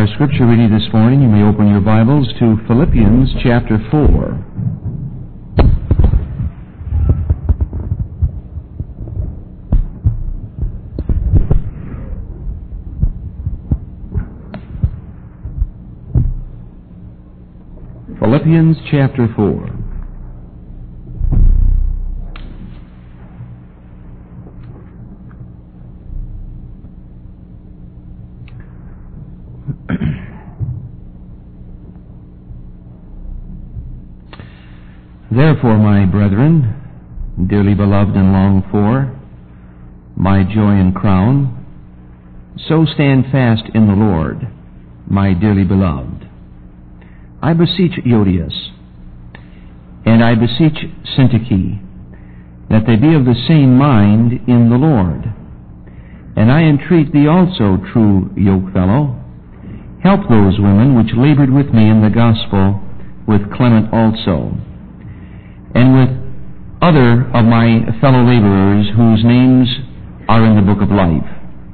scripture reading this morning, you may open your Bibles to Philippians chapter 4. Philippians chapter 4. Therefore, my brethren, dearly beloved and longed for, my joy and crown, so stand fast in the Lord, my dearly beloved. I beseech Euodias, and I beseech Syntyche, that they be of the same mind in the Lord. And I entreat thee also, true yokefellow, help those women which labored with me in the gospel, with Clement also, and with other of my fellow laborers whose names are in the book of life.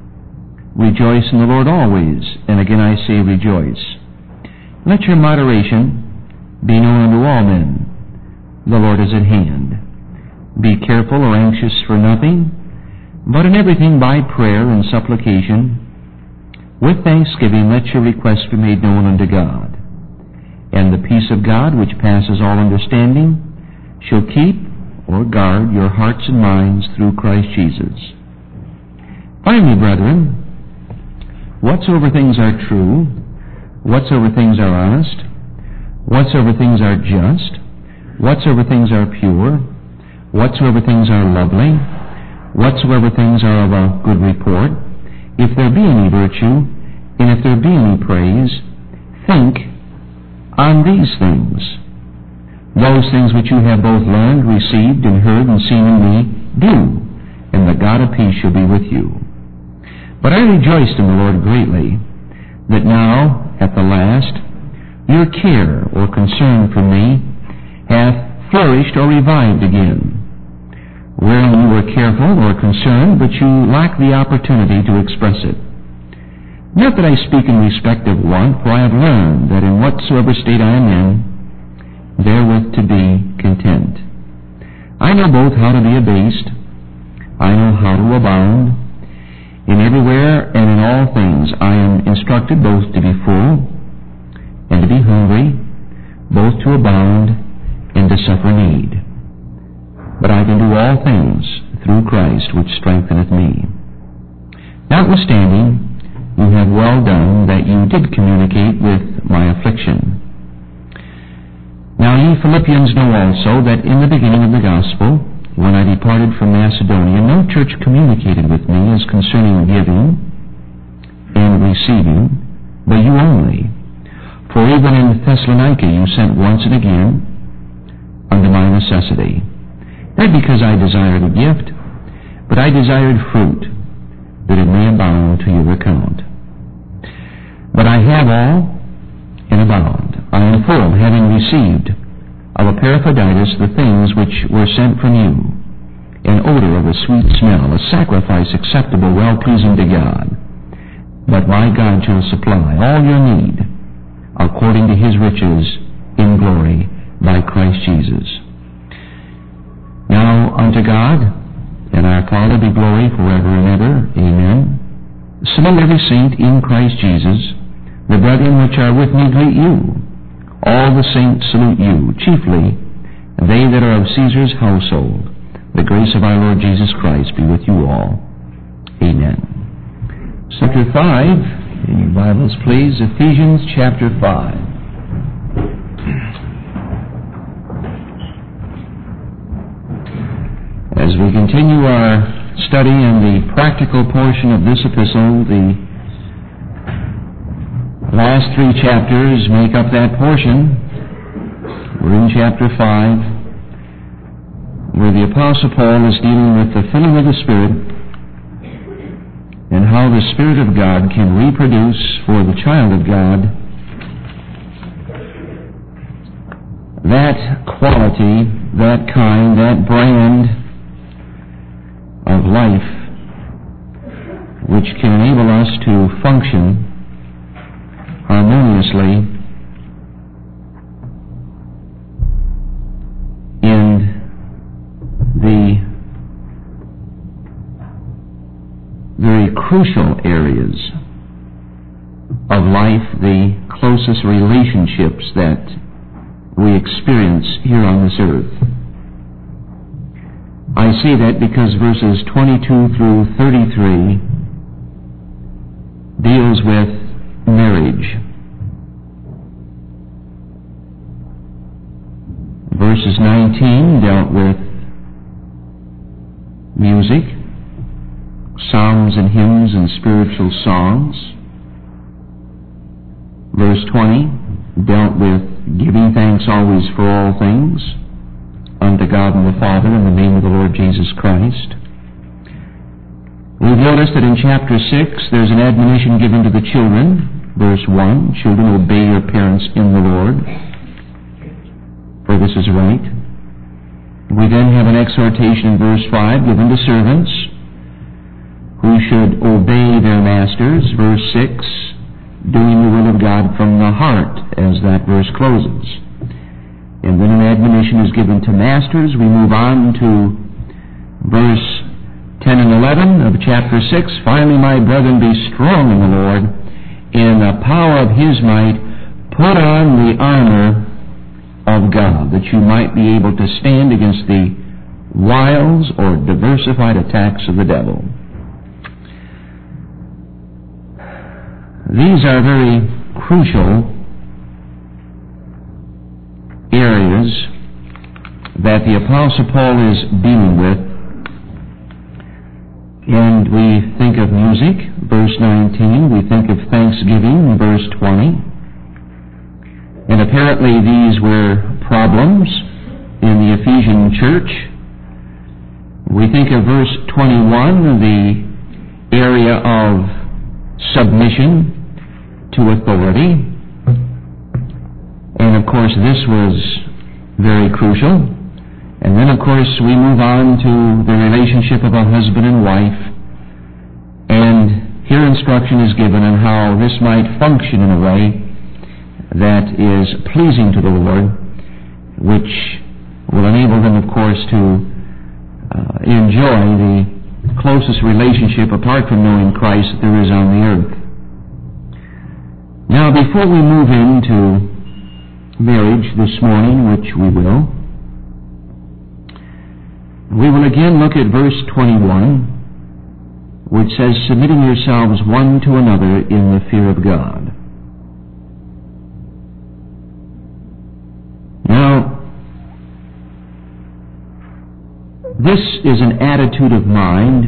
Rejoice in the Lord always, and again I say rejoice. Let your moderation be known unto all men. The Lord is at hand. Be careful or anxious for nothing, but in everything by prayer and supplication, with thanksgiving let your requests be made known unto God. And the peace of God, which passes all understanding, shall keep or guard your hearts and minds through Christ Jesus. Finally, brethren, whatsoever things are true, whatsoever things are honest, whatsoever things are just, whatsoever things are pure, whatsoever things are lovely, whatsoever things are of a good report, if there be any virtue, and if there be any praise, think on these things. Those things which you have both learned, received, and heard, and seen in me, do, and the God of peace shall be with you. But I rejoiced in the Lord greatly, that now, at the last, your care or concern for me hath flourished or revived again, wherein you were careful or concerned, but you lack the opportunity to express it. Not that I speak in respect of want, for I have learned that in whatsoever state I am in, therewith to be content. I know both how to be abased, I know how to abound. In everywhere and in all things I am instructed both to be full and to be hungry, both to abound and to suffer need. But I can do all things through Christ which strengtheneth me. Notwithstanding, you have well done that you did communicate with my affliction. Now ye Philippians know also that in the beginning of the gospel, when I departed from Macedonia, no church communicated with me as concerning giving and receiving, but you only. For even in Thessalonica you sent once and again unto my necessity. Not because I desired a gift, but I desired fruit, that it may abound to your account. But I have all and abound. I am full, having received of Epaphroditus the things which were sent from you, an odor of a sweet smell, a sacrifice acceptable, well-pleasing to God. But my God shall supply all your need, according to his riches in glory by Christ Jesus. Now unto God and our Father be glory forever and ever. Amen. Salute every saint in Christ Jesus. The brethren which are with me greet you. All the saints salute you, chiefly they that are of Caesar's household. The grace of our Lord Jesus Christ be with you all. Amen. Chapter 5, in your Bibles please, Ephesians chapter 5. As we continue our study in the practical portion of this epistle, the last 3 chapters make up that portion. We're in chapter 5, where the Apostle Paul is dealing with the filling of the Spirit and how the Spirit of God can reproduce for the child of God that quality, that kind, that brand of life which can enable us to function earnestly in the very crucial areas of life, the closest relationships that we experience here on this earth. I say that because verses 22 through 33 deals with marriage. Verses 19 dealt with music, psalms and hymns and spiritual songs. Verse 20 dealt with giving thanks always for all things unto God and the Father in the name of the Lord Jesus Christ. We've noticed that in chapter 6 there's an admonition given to the children. Verse 1, children, obey your parents in the Lord, for this is right. We then have an exhortation in verse 5 given to servants who should obey their masters. Verse 6, doing the will of God from the heart, as that verse closes. And then an admonition is given to masters. We move on to verse 10 and 11 of chapter 6. Finally, my brethren, be strong in the Lord, in the power of his might. Put on the armor of God, that you might be able to stand against the wiles or diversified attacks of the devil. These are very crucial areas that the Apostle Paul is dealing with. And we think of music, verse 19. We think of thanksgiving, verse 20. And apparently these were problems in the Ephesian church. We think of verse 21, the area of submission to authority. And of course this was very crucial. And then of course we move on to the relationship of a husband and wife. And here instruction is given on how this might function in a way that is pleasing to the Lord, which will enable them of course to enjoy the closest relationship apart from knowing Christ that there is on the earth. Now, before we move into marriage this morning, which we will again look at verse 21, which says, submitting yourselves one to another in the fear of God. Now, this is an attitude of mind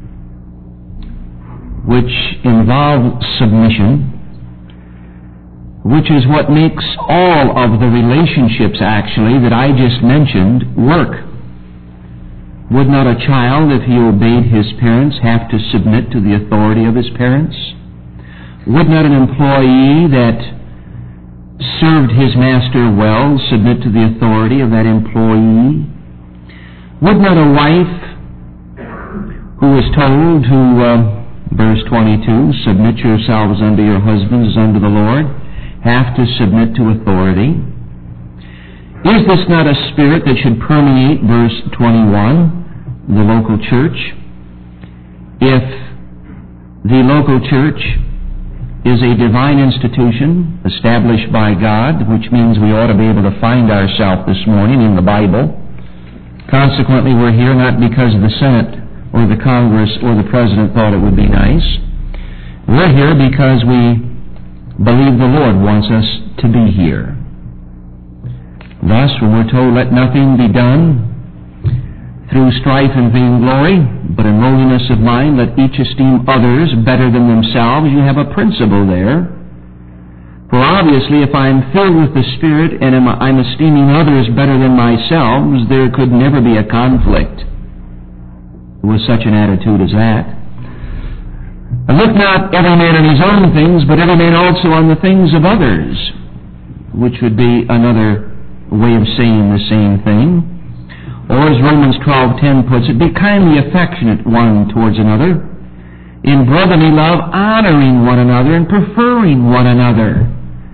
which involves submission, which is what makes all of the relationships actually that I just mentioned work. Would not a child, if he obeyed his parents, have to submit to the authority of his parents? Would not an employee that served his master well submit to the authority of that employee? Would not a wife who is told to, verse 22, submit yourselves unto your husbands as unto the Lord, have to submit to authority? Is this not a spirit that should permeate, verse 21, the local church? If the local church is a divine institution established by God, which means we ought to be able to find ourselves this morning in the Bible. Consequently, we're here not because the Senate or the Congress or the President thought it would be nice. We're here because we believe the Lord wants us to be here. Thus, when we're told, let nothing be done through strife and vainglory, but in lowliness of mind, let each esteem others better than themselves, you have a principle there. For obviously, if I'm filled with the Spirit and I'm esteeming others better than myself, there could never be a conflict with such an attitude as that. And look not every man on his own things, but every man also on the things of others, which would be another way of saying the same thing. Or as Romans 12:10 puts it, be kindly affectionate one towards another, in brotherly love, honoring one another and preferring one another.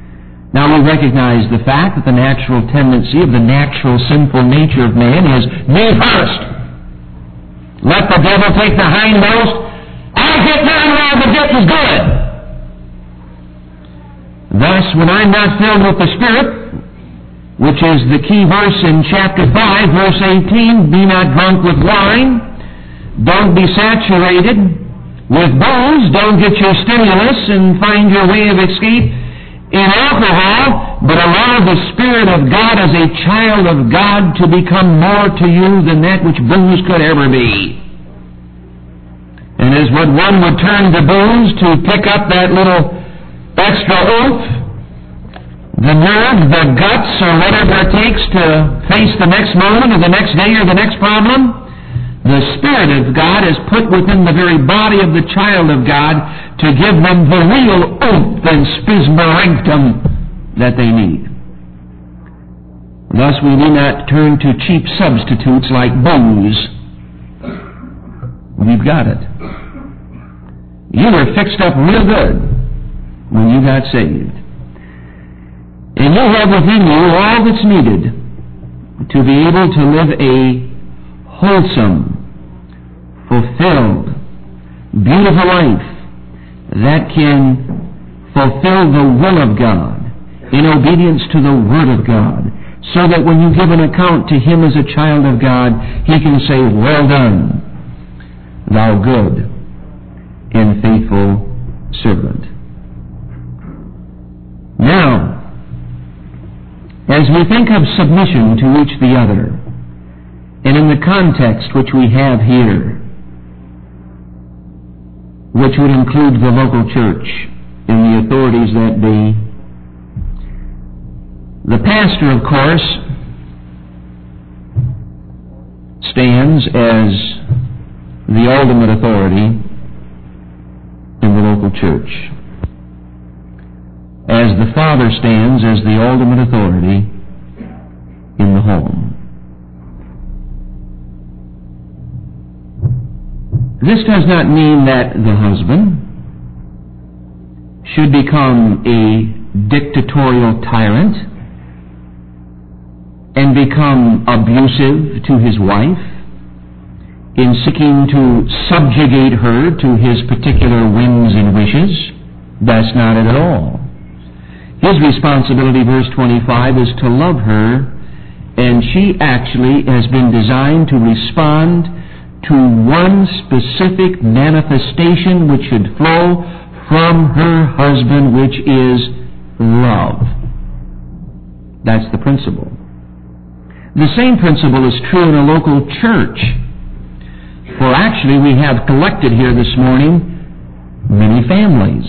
Now we recognize the fact that the natural tendency of the natural sinful nature of man is me first. Let the devil take the hindmost. I'll get mine while the gift is good. Thus, when I'm not filled with the Spirit, which is the key verse in chapter 5, verse 18, be not drunk with wine, don't be saturated with booze, don't get your stimulus and find your way of escape in alcohol, but allow the Spirit of God as a child of God to become more to you than that which booze could ever be. And as what one would turn to booze to pick up that little extra oomph, the nerve, the guts, or whatever it takes to face the next moment or the next day or the next problem, the Spirit of God is put within the very body of the child of God to give them the real oomph and spasmodium that they need. Thus we need not turn to cheap substitutes like booze. We've got it. You were fixed up real good when you got saved. And you have within you all that's needed to be able to live a wholesome, fulfilled, beautiful life that can fulfill the will of God in obedience to the Word of God, so that when you give an account to Him as a child of God, He can say, well done, thou good and faithful servant. Now, as we think of submission to each the other, and in the context which we have here, which would include the local church and the authorities that be, the pastor, of course, stands as the ultimate authority in the local church, as the father stands as the ultimate authority in the home. This does not mean that the husband should become a dictatorial tyrant and become abusive to his wife in seeking to subjugate her to his particular whims and wishes. That's not it at all. His responsibility, verse 25, is to love her, and she actually has been designed to respond to one specific manifestation which should flow from her husband, which is love. That's the principle. The same principle is true in a local church. For actually we have collected here this morning many families.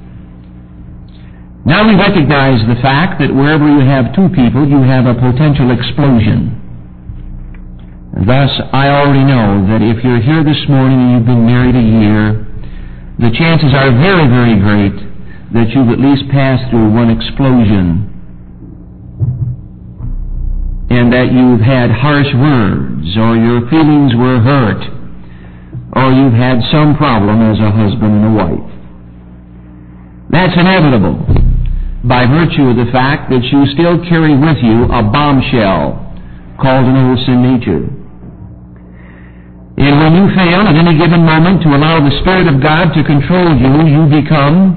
Now we recognize the fact that wherever you have two people, you have a potential explosion. Thus, I already know that if you're here this morning and you've been married a year, the chances are very, very great that you've at least passed through one explosion, and that you've had harsh words, or your feelings were hurt, or you've had some problem as a husband and a wife. That's inevitable by virtue of the fact that you still carry with you a bombshell called an old sin nature. And when you fail at any given moment to allow the Spirit of God to control you, you become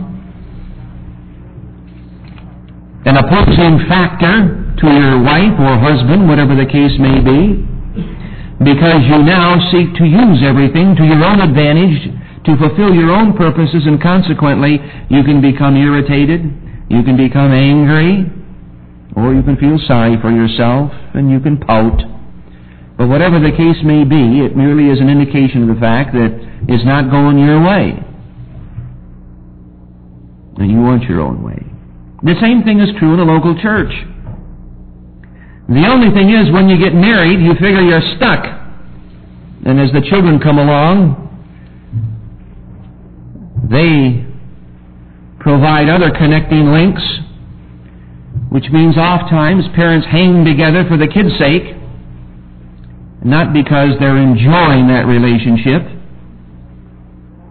an opposing factor to your wife or husband, whatever the case may be, because you now seek to use everything to your own advantage to fulfill your own purposes, and consequently you can become irritated, you can become angry, or you can feel sorry for yourself and you can pout. But whatever the case may be, it merely is an indication of the fact that it's not going your way, and you want your own way. The same thing is true in a local church. The only thing is, when you get married, you figure you're stuck. And as the children come along, they provide other connecting links, which means oftentimes parents hang together for the kids' sake, not because they're enjoying that relationship.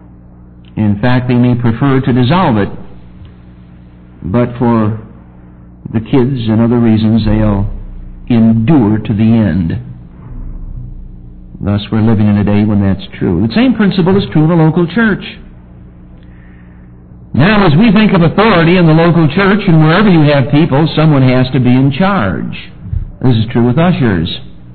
In fact, they may prefer to dissolve it, but for the kids and other reasons, they'll endure to the end. Thus, we're living in a day when that's true. The same principle is true of the local church. Now, as we think of authority in the local church, and wherever you have people, someone has to be in charge. This is true with ushers.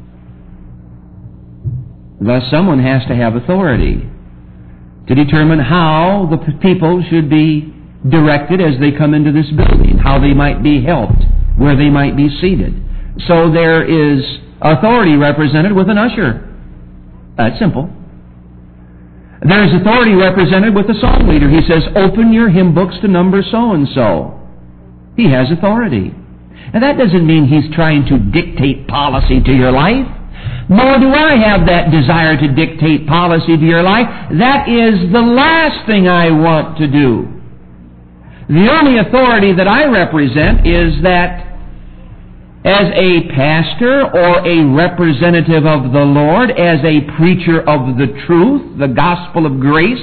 Thus, someone has to have authority to determine how the people should be directed as they come into this building, how they might be helped, where they might be seated. So there is authority represented with an usher. That's simple. There is authority represented with the song leader. He says, open your hymn books to number so-and-so. He has authority. And that doesn't mean he's trying to dictate policy to your life. Nor do I have that desire to dictate policy to your life. That is the last thing I want to do. The only authority that I represent is that as a pastor or a representative of the Lord, as a preacher of the truth, the gospel of grace,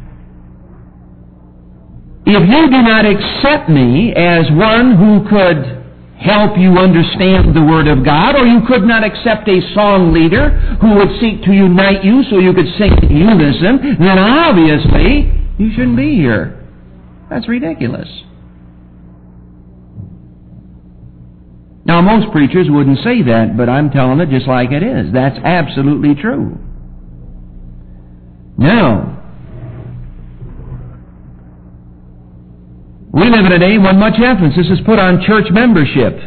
if you do not accept me as one who could help you understand the Word of God, or you could not accept a song leader who would seek to unite you so you could sing in unison, then obviously you shouldn't be here. That's ridiculous. Now, most preachers wouldn't say that, but I'm telling it just like it is. That's absolutely true. Now, we live in a day when much emphasis is put on church membership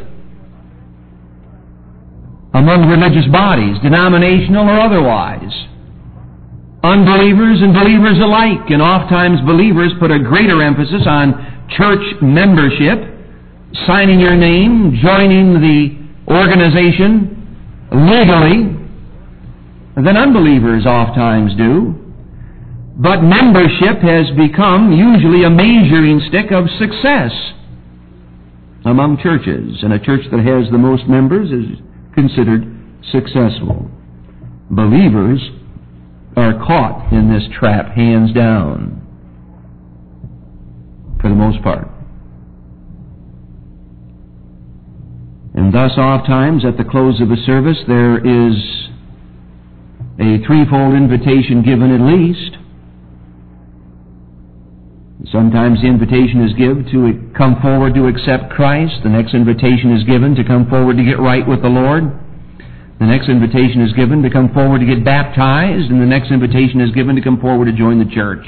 among religious bodies, denominational or otherwise. Unbelievers and believers alike, and oftentimes believers put a greater emphasis on church membership, signing your name, joining the organization legally, than unbelievers oftentimes do. But membership has become usually a measuring stick of success among churches, and a church that has the most members is considered successful. Believers are caught in this trap, hands down, for the most part. And thus, oftentimes, at the close of a service, there is a threefold invitation given at least. Sometimes the invitation is given to come forward to accept Christ. The next invitation is given to come forward to get right with the Lord. The next invitation is given to come forward to get baptized. And the next invitation is given to come forward to join the church.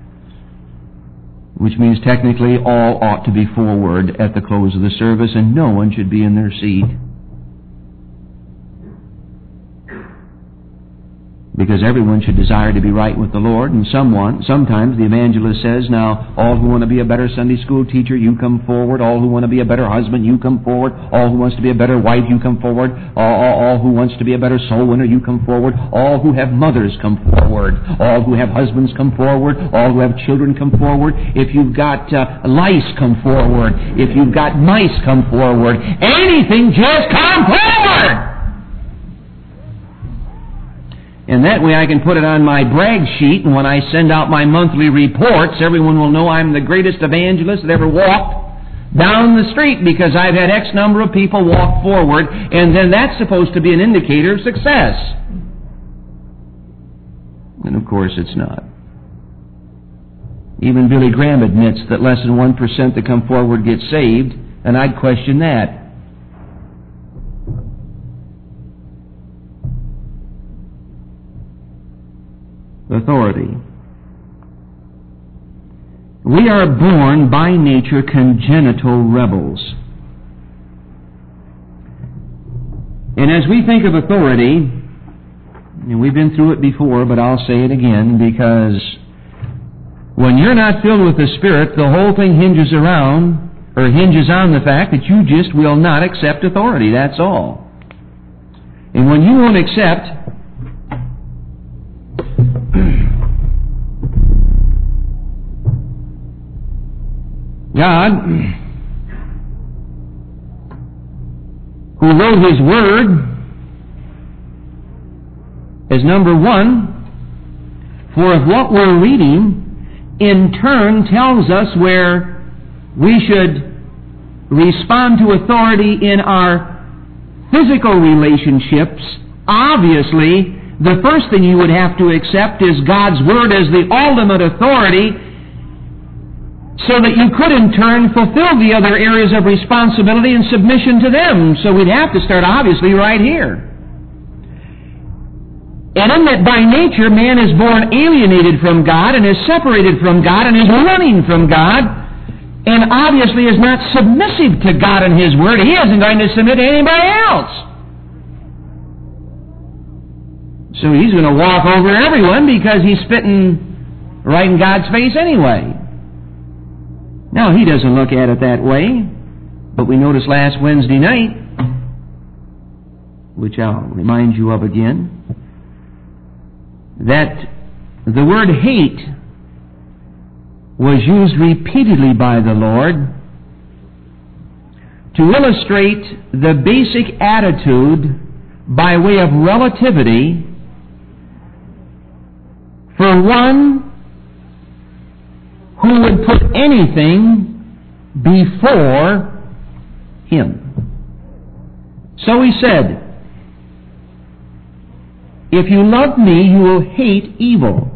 Which means technically all ought to be forward at the close of the service, and no one should be in their seat. Because everyone should desire to be right with the Lord, and sometimes the evangelist says, now, all who want to be a better Sunday school teacher, you come forward. All who want to be a better husband, you come forward. All who wants to be a better wife, you come forward. All who wants to be a better soul winner, you come forward. All who have mothers, come forward. All who have husbands, come forward. All who have children, come forward. If you've got lice, come forward. If you've got mice, come forward. Anything, just come forward! And that way I can put it on my brag sheet, and when I send out my monthly reports, everyone will know I'm the greatest evangelist that ever walked down the street, because I've had X number of people walk forward, and then that's supposed to be an indicator of success. And of course it's not. Even Billy Graham admits that less than 1% that come forward get saved, and I'd question that. Authority. We are born by nature congenital rebels. And as we think of authority, and we've been through it before, but I'll say it again, because when you're not filled with the Spirit, the whole thing hinges on the fact that you just will not accept authority. That's all. And when you won't accept God, who wrote His Word, as number one, for if what we're reading in turn tells us where we should respond to authority in our physical relationships, obviously, the first thing you would have to accept is God's Word as the ultimate authority, so that you could in turn fulfill the other areas of responsibility and submission to them. So we'd have to start obviously right here. And in that by nature man is born alienated from God and is separated from God and is running from God and obviously is not submissive to God and His Word. He isn't going to submit to anybody else. So he's going to walk over everyone because he's spitting right in God's face anyway. Now, he doesn't look at it that way, but we noticed last Wednesday night, which I'll remind you of again, that the word hate was used repeatedly by the Lord to illustrate the basic attitude by way of relativity for one who would put anything before Him. So He said, if you love me, you will hate evil.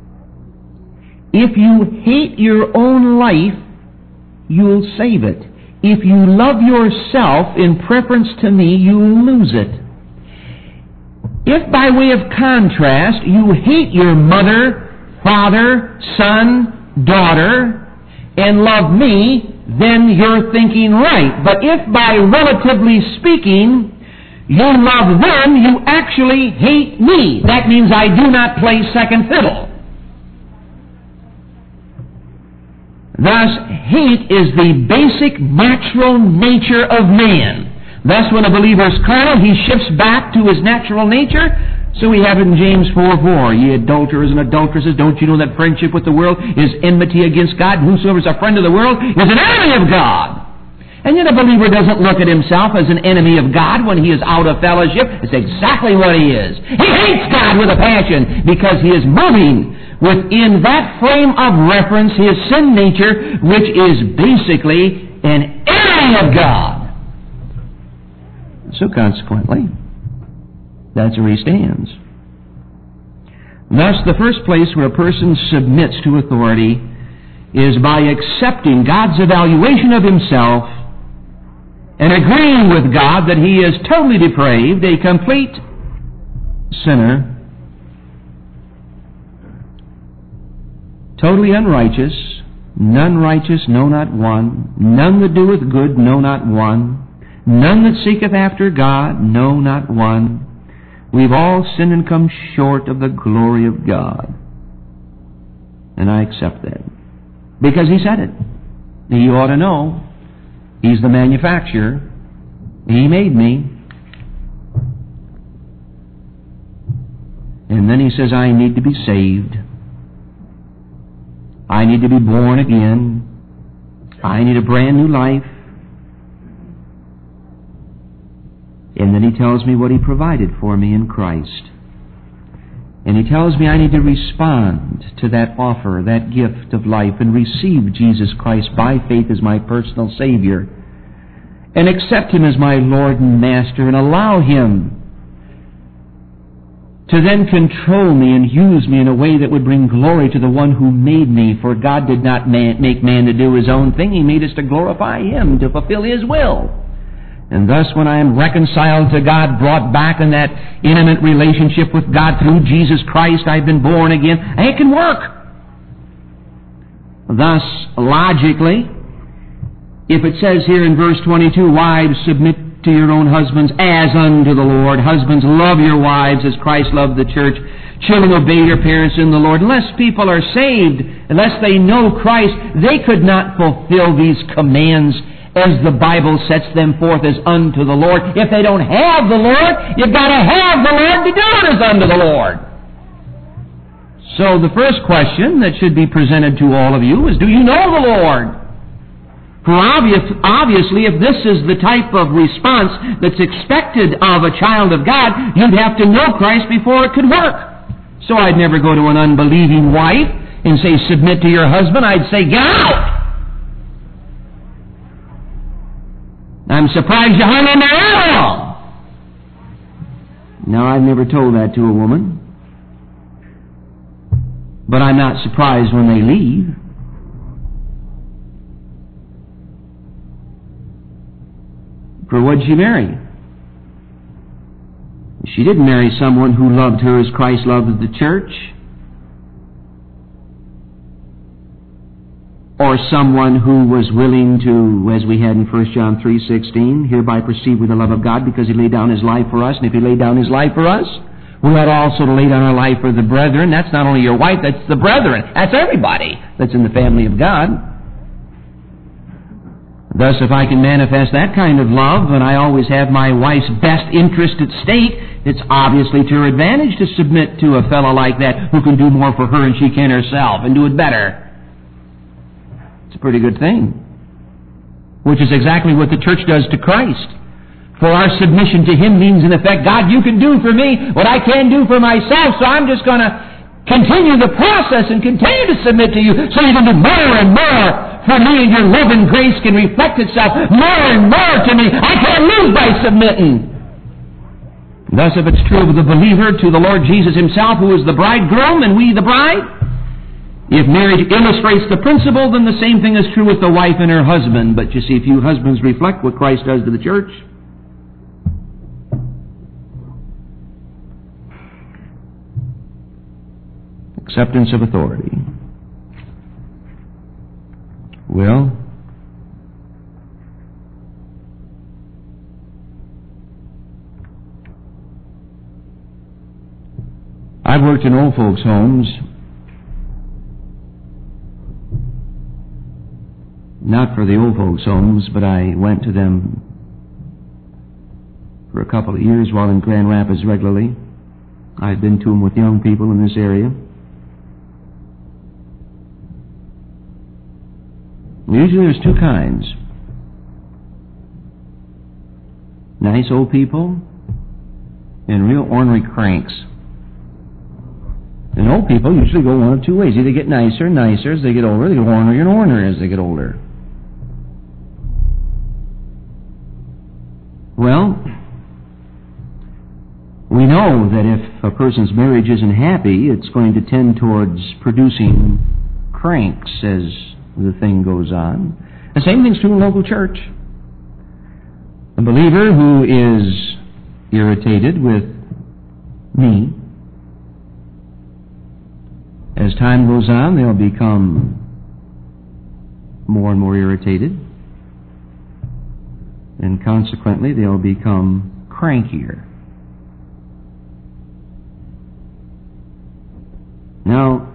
If you hate your own life, you'll save it. If you love yourself in preference to me, you'll lose it. If by way of contrast you hate your mother, father, son, daughter, and love me, then you're thinking right. But if by relatively speaking you love them, you actually hate me. That means I do not play second fiddle. Thus, hate is the basic natural nature of man. Thus, when a believer is carnal, he shifts back to his natural nature. So we have it in James 4:4. Ye adulterers and adulteresses, don't you know that friendship with the world is enmity against God? And whosoever is a friend of the world is an enemy of God. And yet a believer doesn't look at himself as an enemy of God when he is out of fellowship. It's exactly what he is. He hates God with a passion because he is moving within that frame of reference, his sin nature, which is basically an enemy of God. So consequently, that's where he stands. Thus, the first place where a person submits to authority is by accepting God's evaluation of himself and agreeing with God that he is totally depraved, a complete sinner, totally unrighteous, none righteous, no, not one, none that doeth good, no, not one, none that seeketh after God, no, not one. We've all sinned and come short of the glory of God. And I accept that. Because He said it. You ought to know. He's the manufacturer. He made me. And then He says, I need to be saved. I need to be born again. I need a brand new life. And then He tells me what He provided for me in Christ. And He tells me I need to respond to that offer, that gift of life, and receive Jesus Christ by faith as my personal Savior, and accept Him as my Lord and Master, and allow Him to then control me and use me in a way that would bring glory to the one who made me. For God did not make man to do His own thing. He made us to glorify Him, to fulfill His will. And thus, when I am reconciled to God, brought back in that intimate relationship with God through Jesus Christ, I've been born again, it can work. Thus, logically, if it says here in verse 22, wives, submit to your own husbands as unto the Lord. Husbands, love your wives as Christ loved the church. Children, obey your parents in the Lord. Unless people are saved, unless they know Christ, they could not fulfill these commands as the Bible sets them forth as unto the Lord. If they don't have the Lord, you've got to have the Lord to do it as unto the Lord. So the first question that should be presented to all of you is, do you know the Lord? For obviously, if this is the type of response that's expected of a child of God, you'd have to know Christ before it could work. So I'd never go to an unbelieving wife and say, submit to your husband. I'd say, get out! I'm surprised you hung in there at all. Now, I've never told that to a woman. But I'm not surprised when they leave. For what did she marry? She didn't marry someone who loved her as Christ loved the church, or someone who was willing to, as we had in 1 John 3:16, hereby perceive with the love of God, because He laid down His life for us, and if He laid down His life for us, we ought also to lay down our life for the brethren. That's not only your wife, that's the brethren. That's everybody that's in the family of God. Thus, if I can manifest that kind of love, and I always have my wife's best interest at stake, it's obviously to her advantage to submit to a fellow like that who can do more for her than she can herself and do it better. It's a pretty good thing. Which is exactly what the church does to Christ. For our submission to Him means, in effect, God, you can do for me what I can't do for myself, so I'm just going to continue the process and continue to submit to you so you can do more and more for me, and your love and grace can reflect itself more and more to me. I can't lose by submitting. Thus, if it's true of the believer to the Lord Jesus Himself, who is the bridegroom and we the bride, if marriage illustrates the principle, then the same thing is true with the wife and her husband. But you see, if you husbands reflect what Christ does to the church, acceptance of authority. Well, I've worked in old folks' homes, not for the old folks' homes, but I went to them for a couple of years while in Grand Rapids regularly. I've been to them with young people in this area. Usually there's two kinds. Nice old people and real ornery cranks. And old people usually go one of two ways. Either get nicer and nicer as they get older, they get ornerier and ornerier as they get older. Well, we know that if a person's marriage isn't happy, it's going to tend towards producing cranks as the thing goes on. The same thing's true in local church. A believer who is irritated with me, as time goes on, they'll become more and more irritated, and consequently they'll become crankier. Now,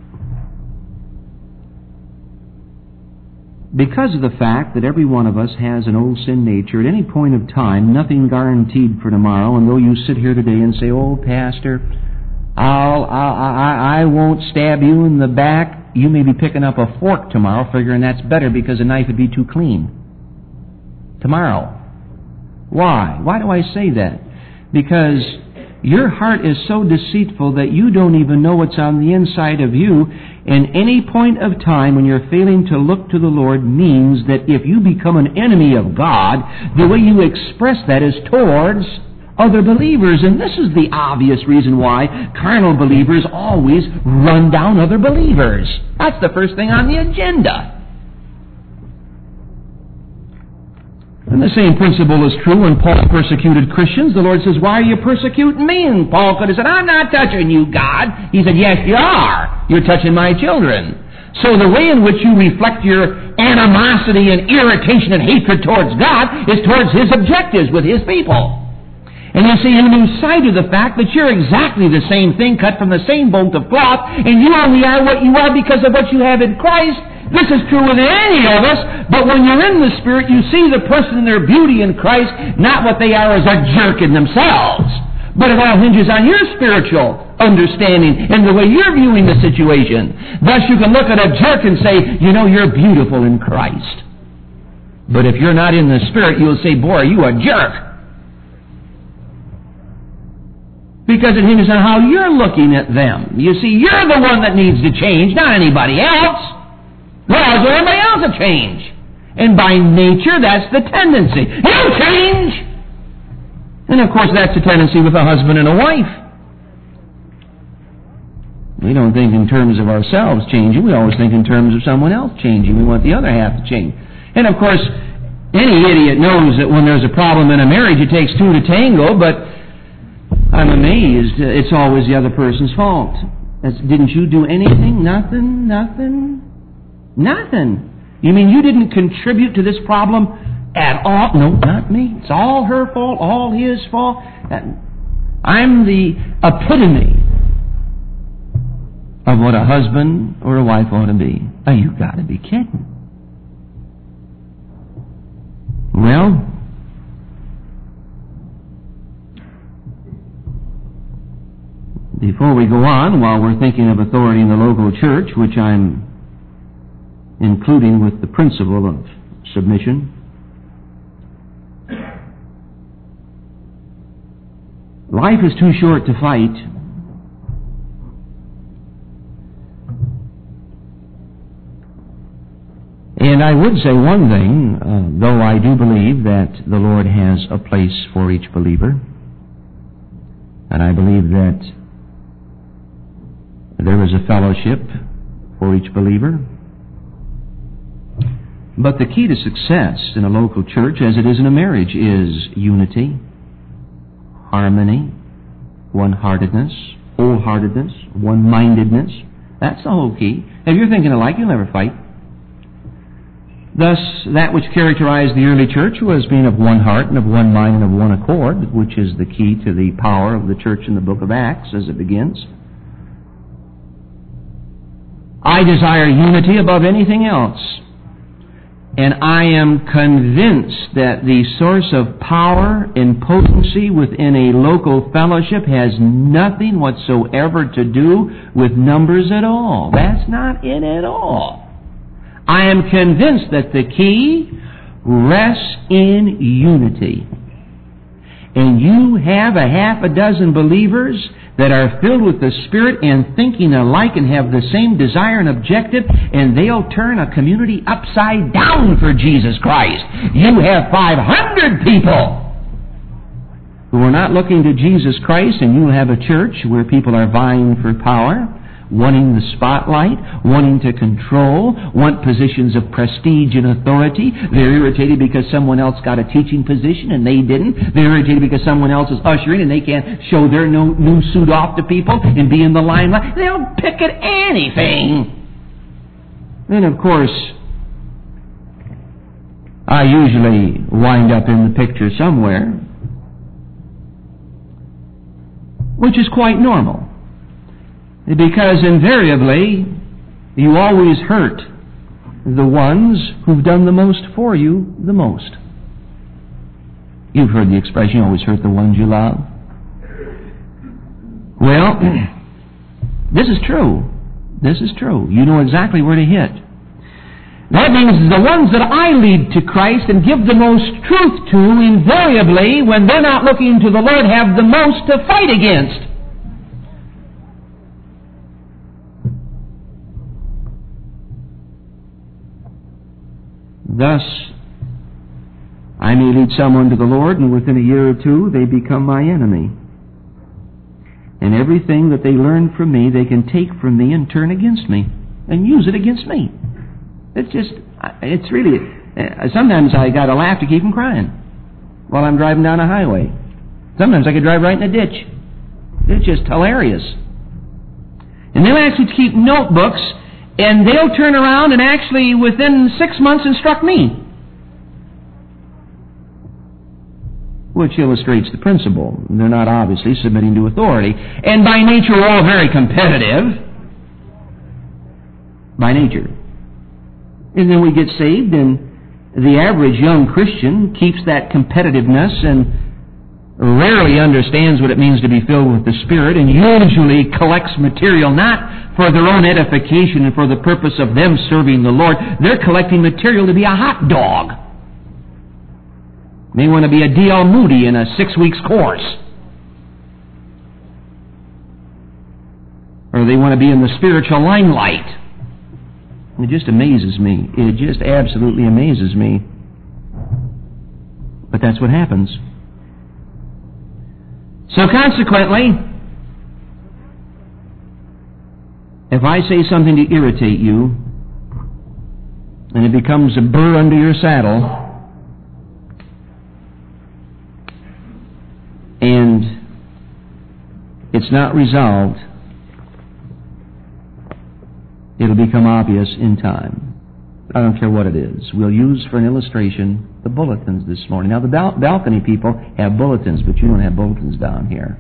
because of the fact that every one of us has an old sin nature, at any point of time, nothing guaranteed for tomorrow, and though you sit here today and say, "Oh, Pastor, I won't stab you in the back," you may be picking up a fork tomorrow, figuring that's better because the knife would be too clean. Tomorrow. Why? Why do I say that? Because your heart is so deceitful that you don't even know what's on the inside of you, and any point of time when you're failing to look to the Lord means that if you become an enemy of God, the way you express that is towards other believers. And this is the obvious reason why carnal believers always run down other believers. That's the first thing on the agenda. And the same principle is true when Paul persecuted Christians. The Lord says, "Why are you persecuting me?" And Paul could have said, "I'm not touching you, God." He said, "Yes, you are. You're touching my children." So the way in which you reflect your animosity and irritation and hatred towards God is towards His objectives with His people. And you see, you lose sight of the fact that you're exactly the same thing, cut from the same bolt of cloth, and you only are what you are because of what you have in Christ. This is true with any of us, but when you're in the Spirit, you see the person in their beauty in Christ, not what they are as a jerk in themselves. But it all hinges on your spiritual understanding and the way you're viewing the situation. Thus, you can look at a jerk and say, "You know, you're beautiful in Christ." But if you're not in the Spirit, you'll say, "Boy, are you a jerk." Because it hinges on how you're looking at them. You see, you're the one that needs to change, not anybody else. Well, everybody else will change. And by nature, that's the tendency. You change! And of course, that's the tendency with a husband and a wife. We don't think in terms of ourselves changing. We always think in terms of someone else changing. We want the other half to change. And of course, any idiot knows that when there's a problem in a marriage, it takes two to tango, but I'm amazed it's always the other person's fault. Didn't you do anything? Nothing? You mean you didn't contribute to this problem at all? No, not me. It's all her fault, all his fault. I'm the epitome of what a husband or a wife ought to be. Oh, you've got to be kidding. Well, before we go on, while we're thinking of authority in the local church, which I'm including with the principle of submission, life is too short to fight. And I would say one thing, though I do believe that the Lord has a place for each believer, and I believe that there is a fellowship for each believer. But the key to success in a local church, as it is in a marriage, is unity, harmony, one-heartedness, wholeheartedness, one-mindedness. That's the whole key. If you're thinking alike, you'll never fight. Thus, that which characterized the early church was being of one heart and of one mind and of one accord, which is the key to the power of the church in the book of Acts as it begins. I desire unity above anything else. And I am convinced that the source of power and potency within a local fellowship has nothing whatsoever to do with numbers at all. That's not it at all. I am convinced that the key rests in unity. And you have a half a dozen believers that are filled with the Spirit and thinking alike and have the same desire and objective, and they'll turn a community upside down for Jesus Christ. You have 500 people who are not looking to Jesus Christ, and you have a church where people are vying for power, wanting the spotlight, wanting to control, want positions of prestige and authority. They're irritated because someone else got a teaching position and they didn't. They're irritated because someone else is ushering and they can't show their new suit off to people and be in the limelight. They'll pick at anything. Then, of course, I usually wind up in the picture somewhere, which is quite normal. Because invariably, you always hurt the ones who've done the most for you the most. You've heard the expression, you always hurt the ones you love. Well, this is true. This is true. You know exactly where to hit. That means the ones that I lead to Christ and give the most truth to, invariably, when they're not looking to the Lord, have the most to fight against. Thus, I may lead someone to the Lord, and within a year or two, they become my enemy. And everything that they learn from me, they can take from me and turn against me, and use it against me. It's really, sometimes I got to laugh to keep from crying while I'm driving down a highway. Sometimes I could drive right in a ditch. It's just hilarious. And they'll actually keep notebooks, and they'll turn around and actually, within 6 months, instruct me. Which illustrates the principle. They're not obviously submitting to authority. And by nature, we're all very competitive. By nature. And then we get saved, and the average young Christian keeps that competitiveness and rarely understands what it means to be filled with the Spirit, and usually collects material not for their own edification and for the purpose of them serving the Lord. They're collecting material to be a hot dog. They want to be a D.L. Moody in a 6-week course. Or they want to be in the spiritual limelight. It just amazes me. It just absolutely amazes me. But that's what happens. So consequently, if I say something to irritate you, and it becomes a burr under your saddle, and it's not resolved, it'll become obvious in time. I don't care what it is. We'll use for an illustration the bulletins this morning. Now, the balcony people have bulletins, but you don't have bulletins down here.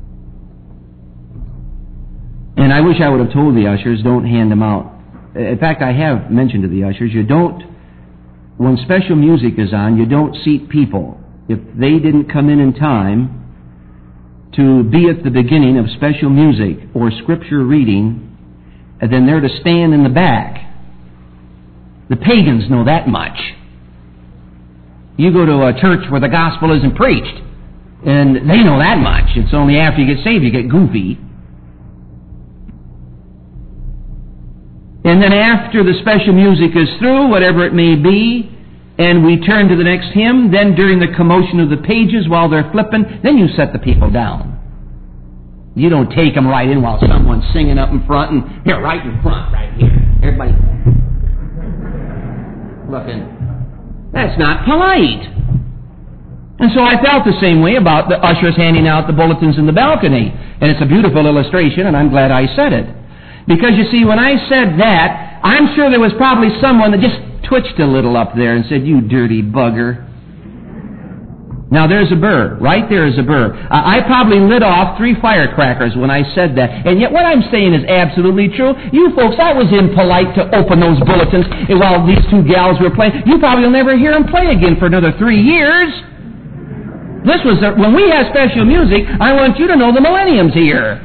And I wish I would have told the ushers, don't hand them out. In fact, I have mentioned to the ushers, when special music is on, you don't seat people. If they didn't come in time to be at the beginning of special music or scripture reading, and then they're to stand in the back. The pagans know that much. You go to a church where the gospel isn't preached, and they know that much. It's only after you get saved you get goofy. And then after the special music is through, whatever it may be, and we turn to the next hymn, then during the commotion of the pages while they're flipping, then you set the people down. You don't take them right in while someone's singing up in front, and here, right in front, right here. Everybody looking. That's not polite. And so I felt the same way about the ushers handing out the bulletins in the balcony. And it's a beautiful illustration, and I'm glad I said it. Because you see, when I said that, I'm sure there was probably someone that just twitched a little up there and said, "You dirty bugger." Now there's a burr. Right there is a burr. I probably lit off 3 firecrackers when I said that. And yet what I'm saying is absolutely true. You folks, I was impolite to open those bulletins while these 2 gals were playing. You probably will never hear them play again for another 3 years. This was when we have special music, I want you to know the millennium's here.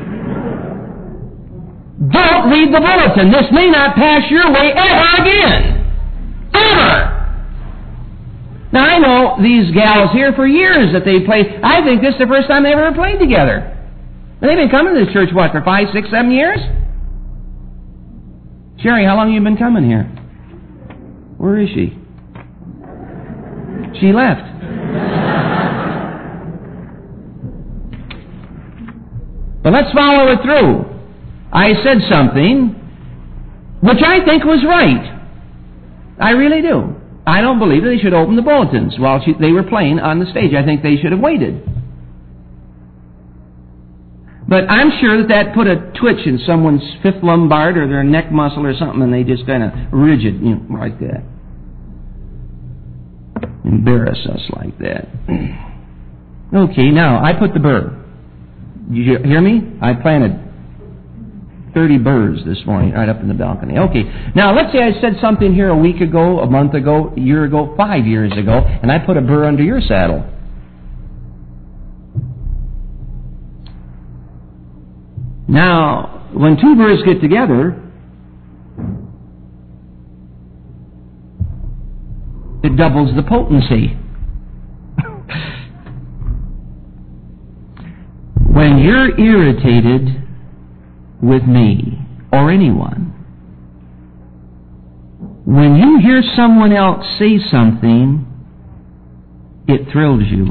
Don't read the bulletin. This may not pass your way ever again. Ever. Now, I know these gals here for years that they played. I think this is the first time they ever played together. And they've been coming to this church, what, for 5, 6, 7 years? Sherry, how long have you been coming here? Where is she? She left. But let's follow it through. I said something which I think was right. I really do. I don't believe that they should open the bulletins while they were playing on the stage. I think they should have waited. But I'm sure that put a twitch in someone's 5th lumbar or their neck muscle or something, and they just kind of rigid, like that. Embarrass us like that. Okay, now, I put the burr. Did you hear me? I planted 30 burrs this morning right up in the balcony. Okay, now let's say I said something here a week ago, a month ago, a year ago, 5 years ago, and I put a burr under your saddle. Now, when 2 burrs get together, it doubles the potency. When you're irritated with me or anyone, when you hear someone else say something, it thrills you.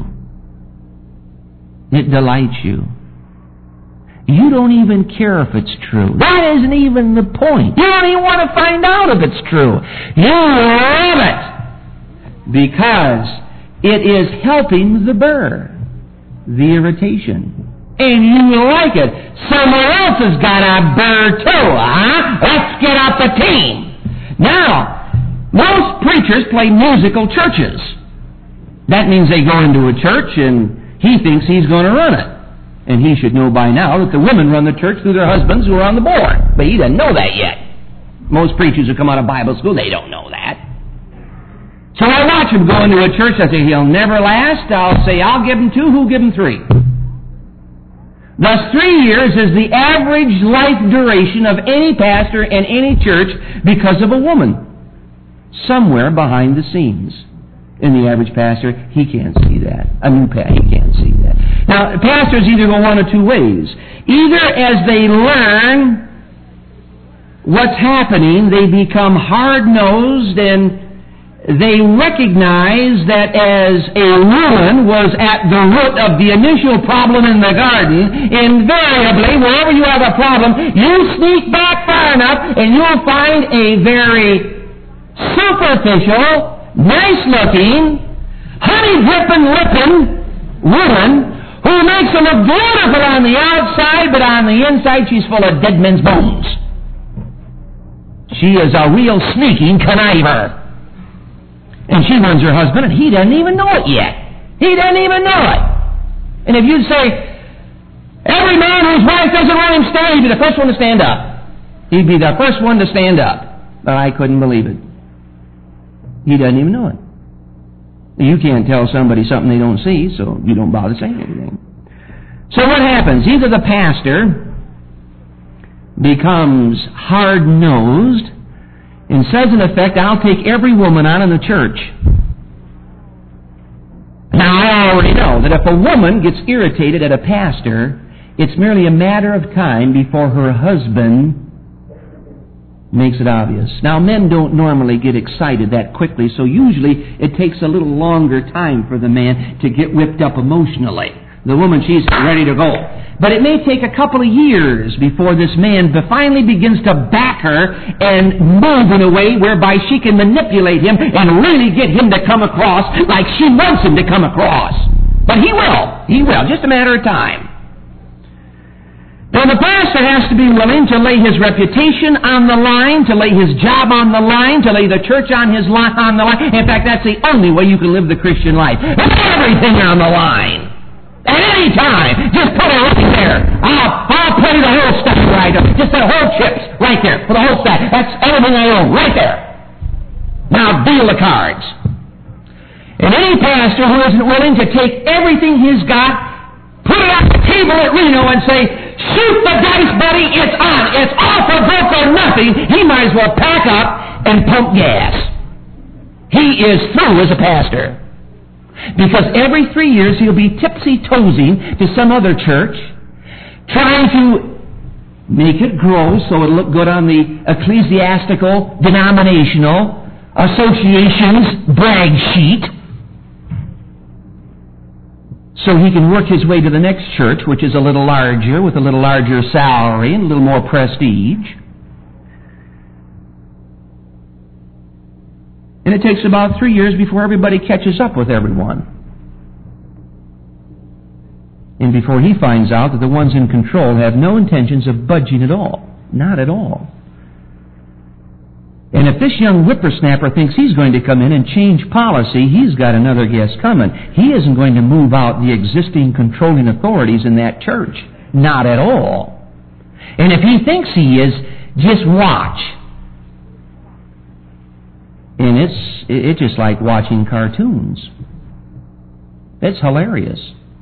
It delights you. You don't even care if it's true. That isn't even the point. You don't even want to find out if it's true. You love it because it is helping the burr, the irritation. And you like it. Someone else has got a burr too, huh? Let's get up a team. Now, most preachers play musical churches. That means they go into a church and he thinks he's going to run it. And he should know by now that the women run the church through their husbands who are on the board. But he doesn't know that yet. Most preachers who come out of Bible school, they don't know that. So I watch him go into a church. I say, he'll never last. I'll say, I'll give him 2. Who'll give him 3? Thus, 3 years is the average life duration of any pastor in any church because of a woman. Somewhere behind the scenes. And the average pastor, he can't see that. A new pastor, he can't see that. Now, pastors either go one of 2 ways. Either as they learn what's happening, they become hard-nosed, and they recognize that as a woman was at the root of the initial problem in the garden, invariably, wherever you have a problem, you sneak back far enough and you'll find a very superficial, nice-looking, honey-dripping woman who makes her look beautiful on the outside, but on the inside she's full of dead men's bones. She is a real sneaking conniver. And she runs her husband, and he doesn't even know it yet. He doesn't even know it. And if you'd say, every man whose wife doesn't want him stand, he'd be the first one to stand up. He'd be the first one to stand up. But I couldn't believe it. He doesn't even know it. You can't tell somebody something they don't see, so you don't bother saying anything. So what happens? Either the pastor becomes hard-nosed and says, in effect, I'll take every woman on in the church. Now, I already know that if a woman gets irritated at a pastor, it's merely a matter of time before her husband makes it obvious. Now, men don't normally get excited that quickly, so usually it takes a little longer time for the man to get whipped up emotionally. The woman, she's ready to go. But it may take a couple of years before this man finally begins to back her and move in a way whereby she can manipulate him and really get him to come across like she wants him to come across. But he will. He will. Just a matter of time. Now, the pastor has to be willing to lay his reputation on the line, to lay his job on the line, to lay the church on the line. In fact, that's the only way you can live the Christian life. Everything on the line. At any time, just put it right there. I'll play the whole stack right up. Just the whole chips right there for the whole stack. That's everything I own right there. Now deal the cards. And any pastor who isn't willing to take everything he's got, put it on the table at Reno and say, shoot the dice, buddy, it's on. It's all for broke or nothing. He might as well pack up and pump gas. He is through as a pastor. Because every 3 years he'll be tipsy-toesing to some other church, trying to make it grow so it'll look good on the ecclesiastical, denominational, association's brag sheet, so he can work his way to the next church, which is a little larger, with a little larger salary and a little more prestige. And it takes about 3 years before everybody catches up with everyone. And before he finds out that the ones in control have no intentions of budging at all. Not at all. And if this young whippersnapper thinks he's going to come in and change policy, he's got another guess coming. He isn't going to move out the existing controlling authorities in that church. Not at all. And if he thinks he is, just watch. And it's just like watching cartoons. It's hilarious.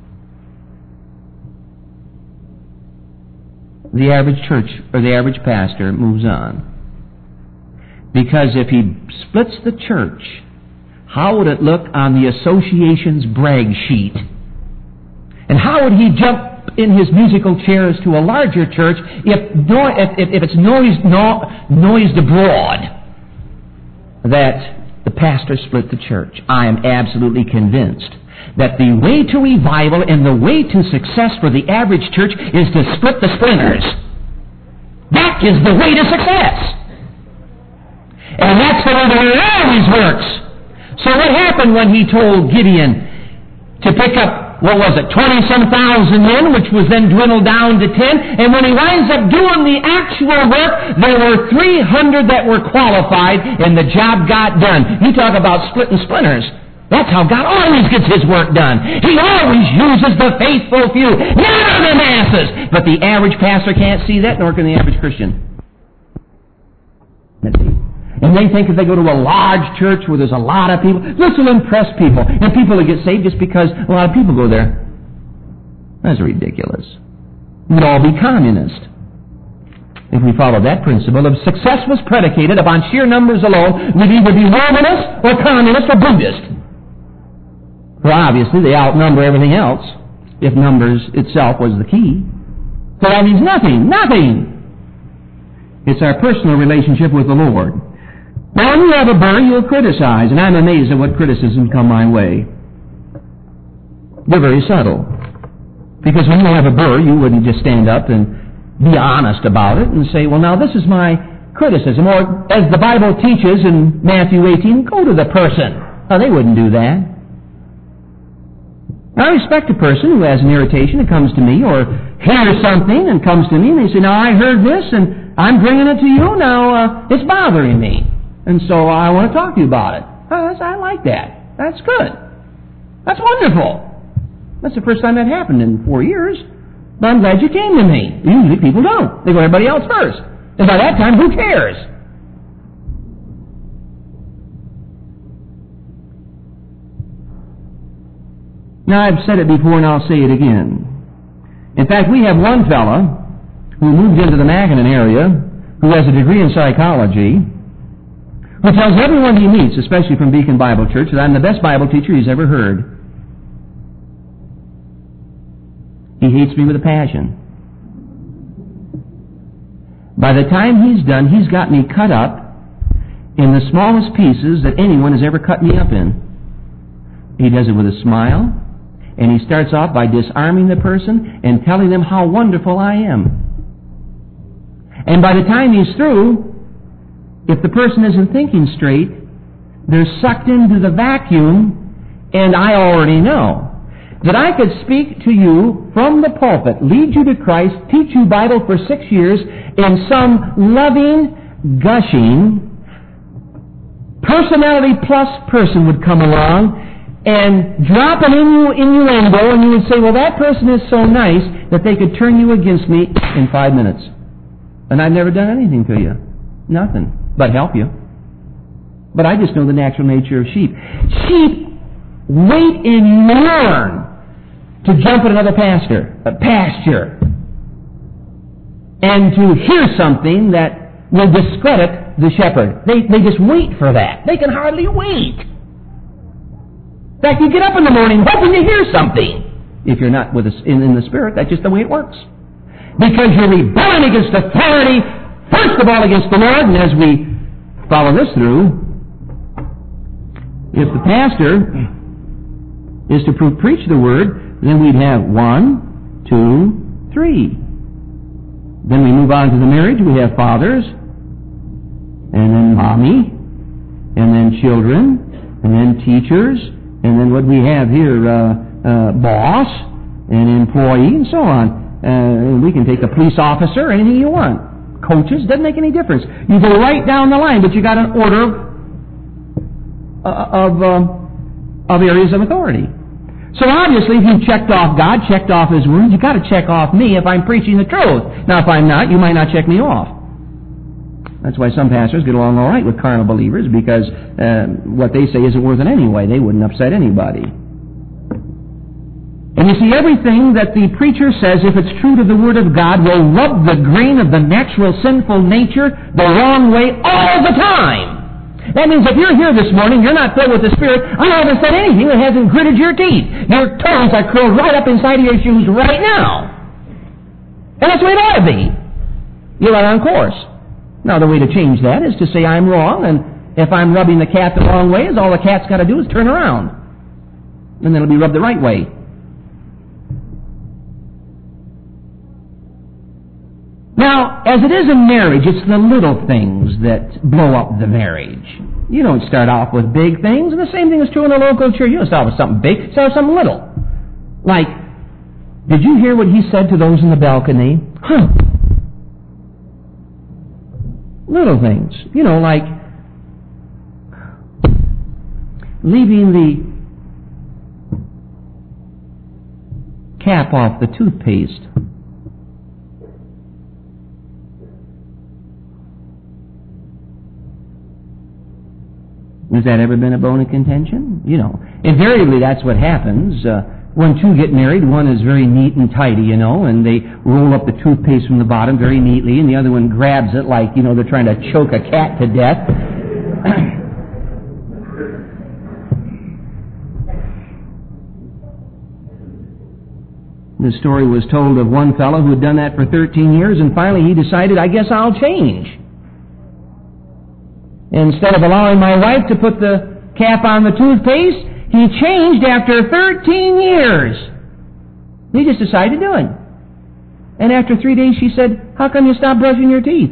The average church or the average pastor moves on. Because if he splits the church, how would it look on the association's brag sheet? And how would he jump in his musical chairs to a larger church if it's noised abroad that the pastor split the church? I am absolutely convinced that the way to revival and the way to success for the average church is to split the splinters. That is the way to success. And that's the way that it always works. So what happened when he told Gideon to pick up, 20-some thousand men, which was then dwindled down to 10, and when he winds up doing the actual work, there were 300 that were qualified, and the job got done. You talk about splitting splinters. That's how God always gets His work done. He always uses the faithful few, never the masses. But the average pastor can't see that, nor can the average Christian. And they think if they go to a large church where there's a lot of people, this will impress people. And people will get saved just because a lot of people go there. That's ridiculous. We'd all be communist if we followed that principle. If success was predicated upon sheer numbers alone, we'd either be Romanist or communist or Buddhist. Well, obviously, they outnumber everything else if numbers itself was the key. So that means nothing. It's our personal relationship with the Lord. Now, when you have a burr, you'll criticize, and I'm amazed at what criticisms come my way. They're very subtle. Because when you have a burr, you wouldn't just stand up and be honest about it and say, well, now this is my criticism. Or, as the Bible teaches in Matthew 18, go to the person. Now, they wouldn't do that. I respect a person who has an irritation and comes to me, or hears something and comes to me, and they say, now, I heard this, and I'm bringing it to you. Now, it's bothering me. And so I want to talk to you about it. I like that. That's good. That's wonderful. That's the first time that happened in 4 years. But I'm glad you came to me. Usually people don't. They go to everybody else first. And by that time, who cares? Now, I've said it before and I'll say it again. In fact, we have one fella who moved into the Mackinac area who has a degree in psychology, who tells everyone he meets, especially from Beacon Bible Church, that I'm the best Bible teacher he's ever heard. He hates me with a passion. By the time he's done, he's got me cut up in the smallest pieces that anyone has ever cut me up in. He does it with a smile, and he starts off by disarming the person and telling them how wonderful I am. And by the time he's through, if the person isn't thinking straight, they're sucked into the vacuum, and I already know that I could speak to you from the pulpit, lead you to Christ, teach you Bible for 6 years, and some loving, gushing, personality plus person would come along and drop an innuendo, and you would say, well, that person is so nice that they could turn you against me in 5 minutes. And I've never done anything to you. Nothing. But help you. But I just know the natural nature of sheep. Sheep wait and yearn to jump at another pasture, and to hear something that will discredit the shepherd. They just wait for that. They can hardly wait. In fact, you get up in the morning hoping to hear something. If you're not with us in the Spirit, that's just the way it works. Because you're rebelling against authority, first of all against the Lord, and as we follow this through, if the pastor is to preach the Word, then we'd have 1, 2, 3. Then we move on to the marriage. We have fathers, and then mommy, and then children, and then teachers, and then what we have here, boss, and employee, and so on. We can take a police officer, anything you want. Coaches, doesn't make any difference. You go right down the line, but you got an order of areas of authority. So obviously, if you've checked off God, checked off His Word, you've got to check off me if I'm preaching the truth. Now, if I'm not, you might not check me off. That's why some pastors get along all right with carnal believers, because what they say isn't worth it anyway. They wouldn't upset anybody. And you see, everything that the preacher says, if it's true to the Word of God, will rub the grain of the natural sinful nature the wrong way all the time. That means if you're here this morning, you're not filled with the Spirit, I haven't said anything that hasn't gritted your teeth. Your toes are curled right up inside of your shoes right now. And that's the way it ought to be. You're right on course. Now, the way to change that is to say I'm wrong, and if I'm rubbing the cat the wrong way, all the cat's got to do is turn around. And then it'll be rubbed the right way. Now, as it is in marriage, it's the little things that blow up the marriage. You don't start off with big things, and the same thing is true in a local church. You don't start with something big, start with something little. Like, did you hear what he said to those in the balcony? Huh. Little things. You know, like leaving the cap off the toothpaste. Has that ever been a bone of contention? You know, invariably that's what happens. When two get married, one is very neat and tidy, you know, and they roll up the toothpaste from the bottom very neatly, and the other one grabs it like, you know, they're trying to choke a cat to death. The story was told of one fellow who had done that for 13 years, and finally he decided, I guess I'll change. Instead of allowing my wife to put the cap on the toothpaste, he changed after 13 years. He just decided to do it. And after 3 days she said, how come you stopped brushing your teeth?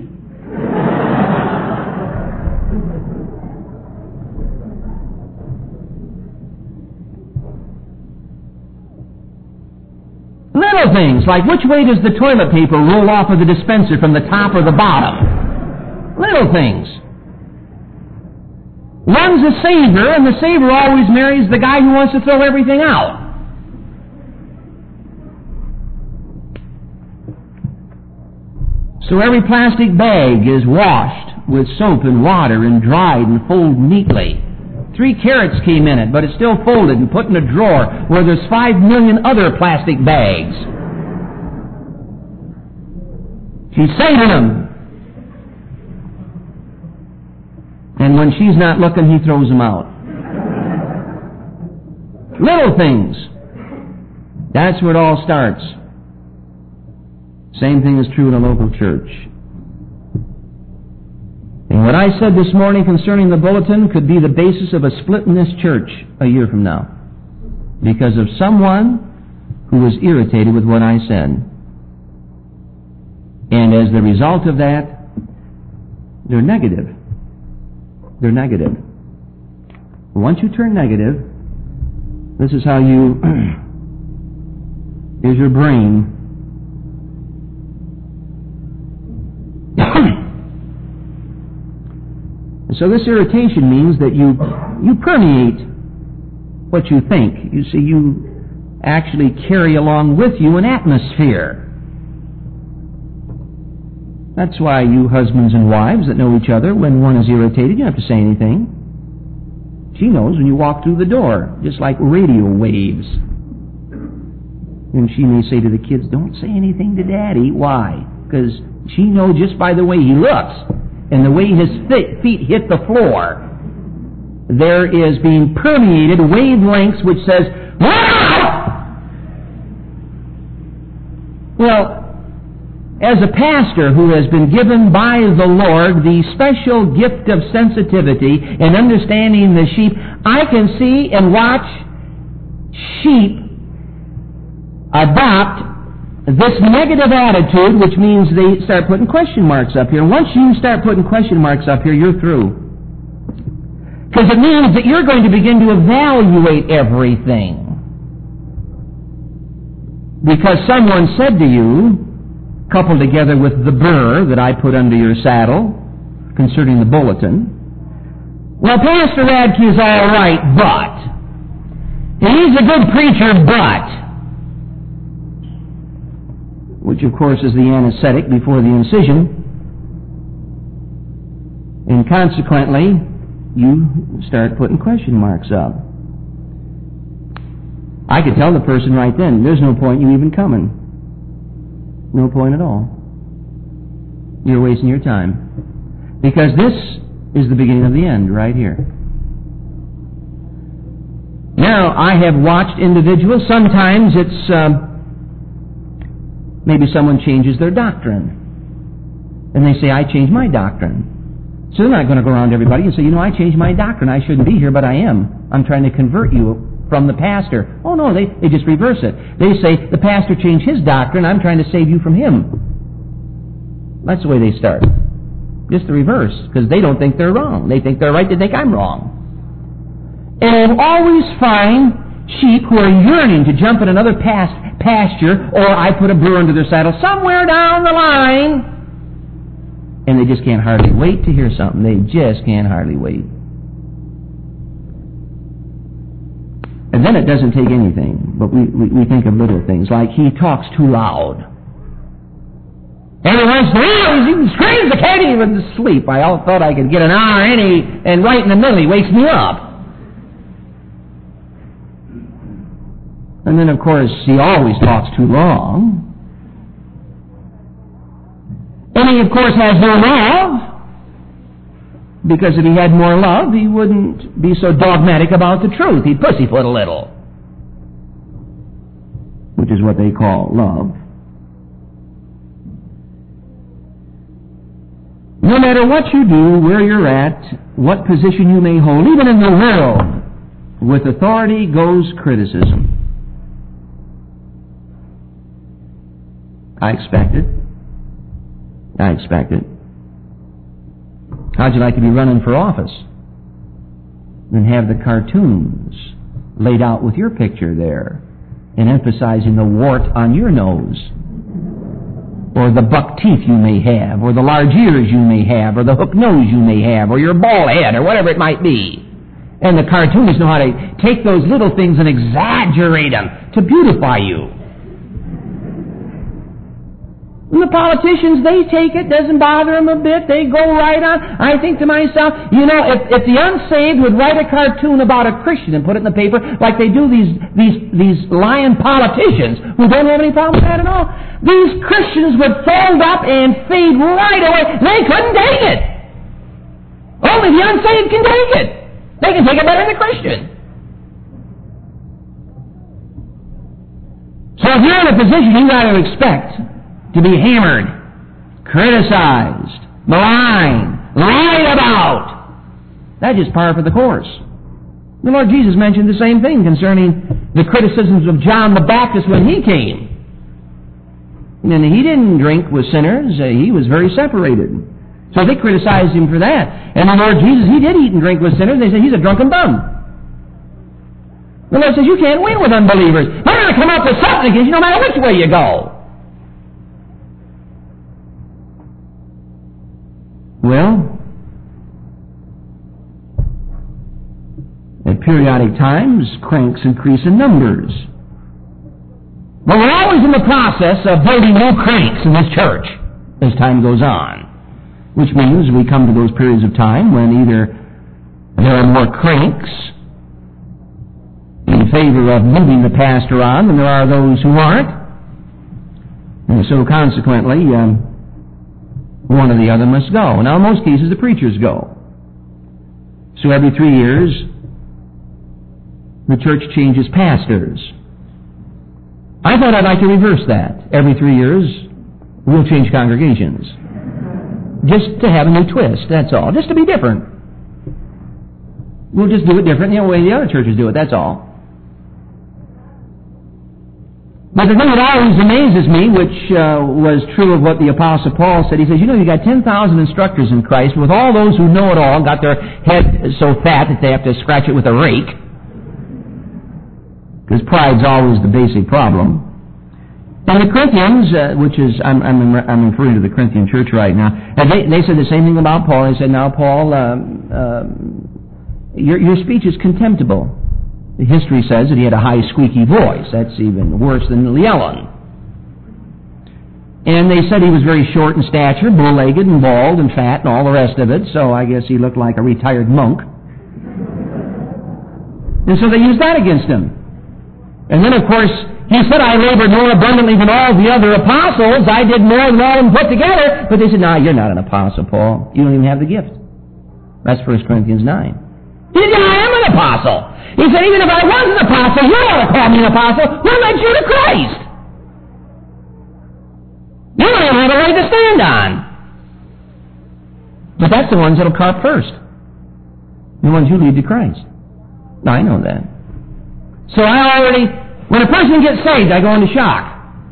Little things, like which way does the toilet paper roll off of the dispenser, from the top or the bottom? Little things. One's a saver, and the saver always marries the guy who wants to throw everything out. So every plastic bag is washed with soap and water and dried and folded neatly. 3 carrots came in it, but it's still folded and put in a drawer where there's 5 million other plastic bags. She's saving them. And when she's not looking, he throws them out. Little things. That's where it all starts. Same thing is true in a local church. And what I said this morning concerning the bulletin could be the basis of a split in this church a year from now, because of someone who was irritated with what I said. And as the result of that, they're negative. They're negative. Once you turn negative, this is how you, here's your brain. So this irritation means that you permeate what you think. You see, you actually carry along with you an atmosphere. That's why you husbands and wives that know each other, when one is irritated, you don't have to say anything. She knows when you walk through the door, just like radio waves. And she may say to the kids, don't say anything to Daddy. Why? Because she knows just by the way he looks and the way his feet hit the floor, there is being permeated wavelengths which says, "Wow!" Well, as a pastor who has been given by the Lord the special gift of sensitivity and understanding the sheep, I can see and watch sheep adopt this negative attitude, which means they start putting question marks up here. Once you start putting question marks up here, you're through. Because it means that you're going to begin to evaluate everything. Because someone said to you, coupled together with the burr that I put under your saddle concerning the bulletin, well, Pastor Radke is all right, but he's a good preacher, but, which of course is the anesthetic before the incision, and consequently you start putting question marks up. I could tell the person right then, there's no point in you even coming. No point at all. You're wasting your time. Because this is the beginning of the end right here. Now, I have watched individuals, sometimes it's maybe someone changes their doctrine. And they say, I changed my doctrine. So they're not going to go around to everybody and say, I changed my doctrine. I shouldn't be here, but I am. I'm trying to convert you from the pastor. Oh no, they just reverse it. They say, the pastor changed his doctrine, I'm trying to save you from him. That's the way they start. Just the reverse, because they don't think they're wrong. They think they're right, they think I'm wrong. And I'll always find sheep who are yearning to jump in another pasture, or I put a burr under their saddle somewhere down the line, and they just can't hardly wait to hear something. They just can't hardly wait. And then it doesn't take anything, but we think of little things, like he talks too loud. Every once in a while he screams, I can't even sleep. I thought I could get an hour in, and right in the middle he wakes me up. And then, of course, he always talks too long. And he, of course, has no love. Because if he had more love, he wouldn't be so dogmatic about the truth. He'd pussyfoot a little. which is what they call love. No matter what you do, where you're at, what position you may hold, even in the world, with authority goes criticism. I expect it. I expect it. How'd you like to be running for office and have the cartoons laid out with your picture there and emphasizing the wart on your nose, or the buck teeth you may have, or the large ears you may have, or the hook nose you may have, or your bald head, or whatever it might be. And the cartoonists know how to take those little things and exaggerate them to beautify you. And the politicians, they take it, doesn't bother them a bit, they go right on. I think to myself, you know, if the unsaved would write a cartoon about a Christian and put it in the paper, like they do these lying politicians who don't have any problem with that at all, these Christians would fold up and fade right away. They couldn't take it. Only the unsaved can take it. They can take it better than a Christian. So if you're in a position, you've got to expect to be hammered, criticized, maligned, lied about. That's just par for the course. The Lord Jesus mentioned the same thing concerning the criticisms of John the Baptist when he came. And he didn't drink with sinners. He was very separated. So they criticized him for that. And the Lord Jesus, he did eat and drink with sinners. They said, he's a drunken bum. The Lord says, you can't win with unbelievers. They're going to come up with something against you no matter which way you go. Well, at periodic times, cranks increase in numbers. But we're always in the process of building new cranks in this church as time goes on, which means we come to those periods of time when either there are more cranks in favor of moving the pastor on than there are those who aren't. And so consequently, one or the other must go. Now, in most cases, the preachers go. So every 3 years, the church changes pastors. I thought I'd like to reverse that. Every 3 years, we'll change congregations. Just to have a new twist, that's all. Just to be different. We'll just do it different the way the other churches do it, that's all. But the thing that always amazes me, which was true of what the Apostle Paul said, he says, you know, you got 10,000 instructors in Christ, with all those who know it all, got their head so fat that they have to scratch it with a rake. Because pride's always the basic problem. And the Corinthians, which is, I'm referring to the Corinthian church right now, and they said the same thing about Paul. They said, now, Paul, your speech is contemptible. The history says that he had a high, squeaky voice. That's even worse than Yellen. And they said he was very short in stature, bull-legged and bald and fat and all the rest of it, so I guess he looked like a retired monk. And so they used that against him. And then, of course, he said, I labored more abundantly than all the other apostles. I did more than all of them put together. But they said, no, you're not an apostle, Paul. You don't even have the gift. That's 1 Corinthians 9. He said, I am an apostle. He said, even if I was an apostle, you ought to call me an apostle. Who led you to Christ? You don't even have a leg to stand on. But that's the ones that'll carp first. The ones who lead to Christ. Now, I know that. So when a person gets saved, I go into shock.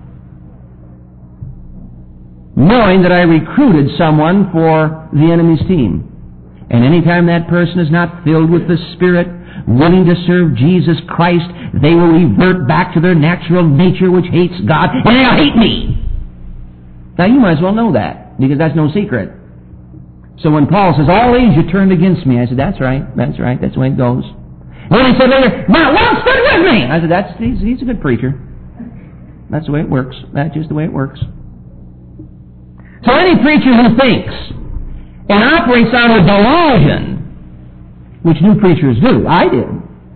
Knowing that I recruited someone for the enemy's team. And anytime that person is not filled with the Spirit, willing to serve Jesus Christ, they will revert back to their natural nature, which hates God, and they'll hate me. Now, you might as well know that, because that's no secret. So when Paul says, all these you turned against me, I said, that's right, that's the way it goes. And then he said later, not one stood with me. I said, he's a good preacher. That's the way it works. That's just the way it works. So any preacher who thinks and operates on a delusion, which new preachers do, I did,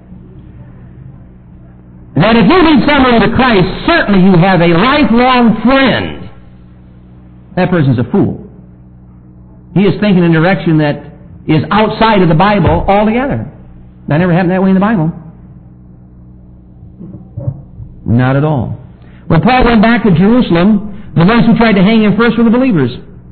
that if you lead someone to Christ, certainly you have a lifelong friend, that person's a fool. He is thinking in a direction that is outside of the Bible altogether. That never happened that way in the Bible. Not at all. When Paul went back to Jerusalem, the ones who tried to hang him first were the believers.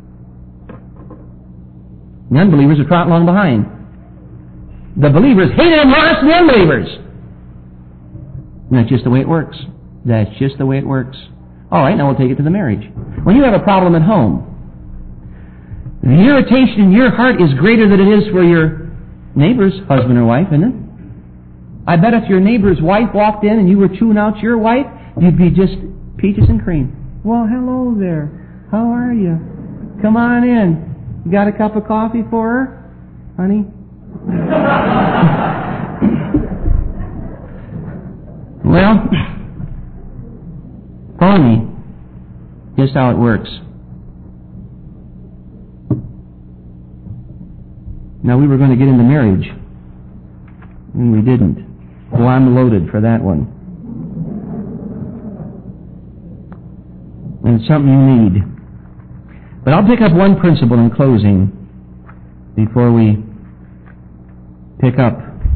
The unbelievers are trotting along behind. The believers hated him worse than the unbelievers. And that's just the way it works. That's just the way it works. All right, now we'll take it to the marriage. When you have a problem at home, the irritation in your heart is greater than it is for your neighbor's husband or wife, isn't it? I bet if your neighbor's wife walked in and you were chewing out your wife, you'd be just peaches and cream. Well, hello there. How are you? Come on in. You got a cup of coffee for her, honey? Well, phony. Just how it works. Now, we were going to get into marriage, and we didn't. Well, I'm loaded for that one. And it's something you need. But I'll pick up one principle in closing before we pick up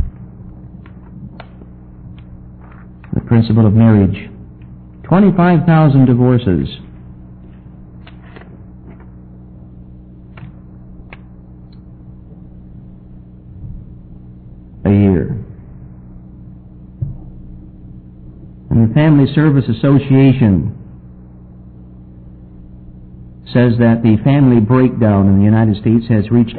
the principle of marriage. 25,000 divorces. A year. And the Family Service Association says that the family breakdown in the United States has reached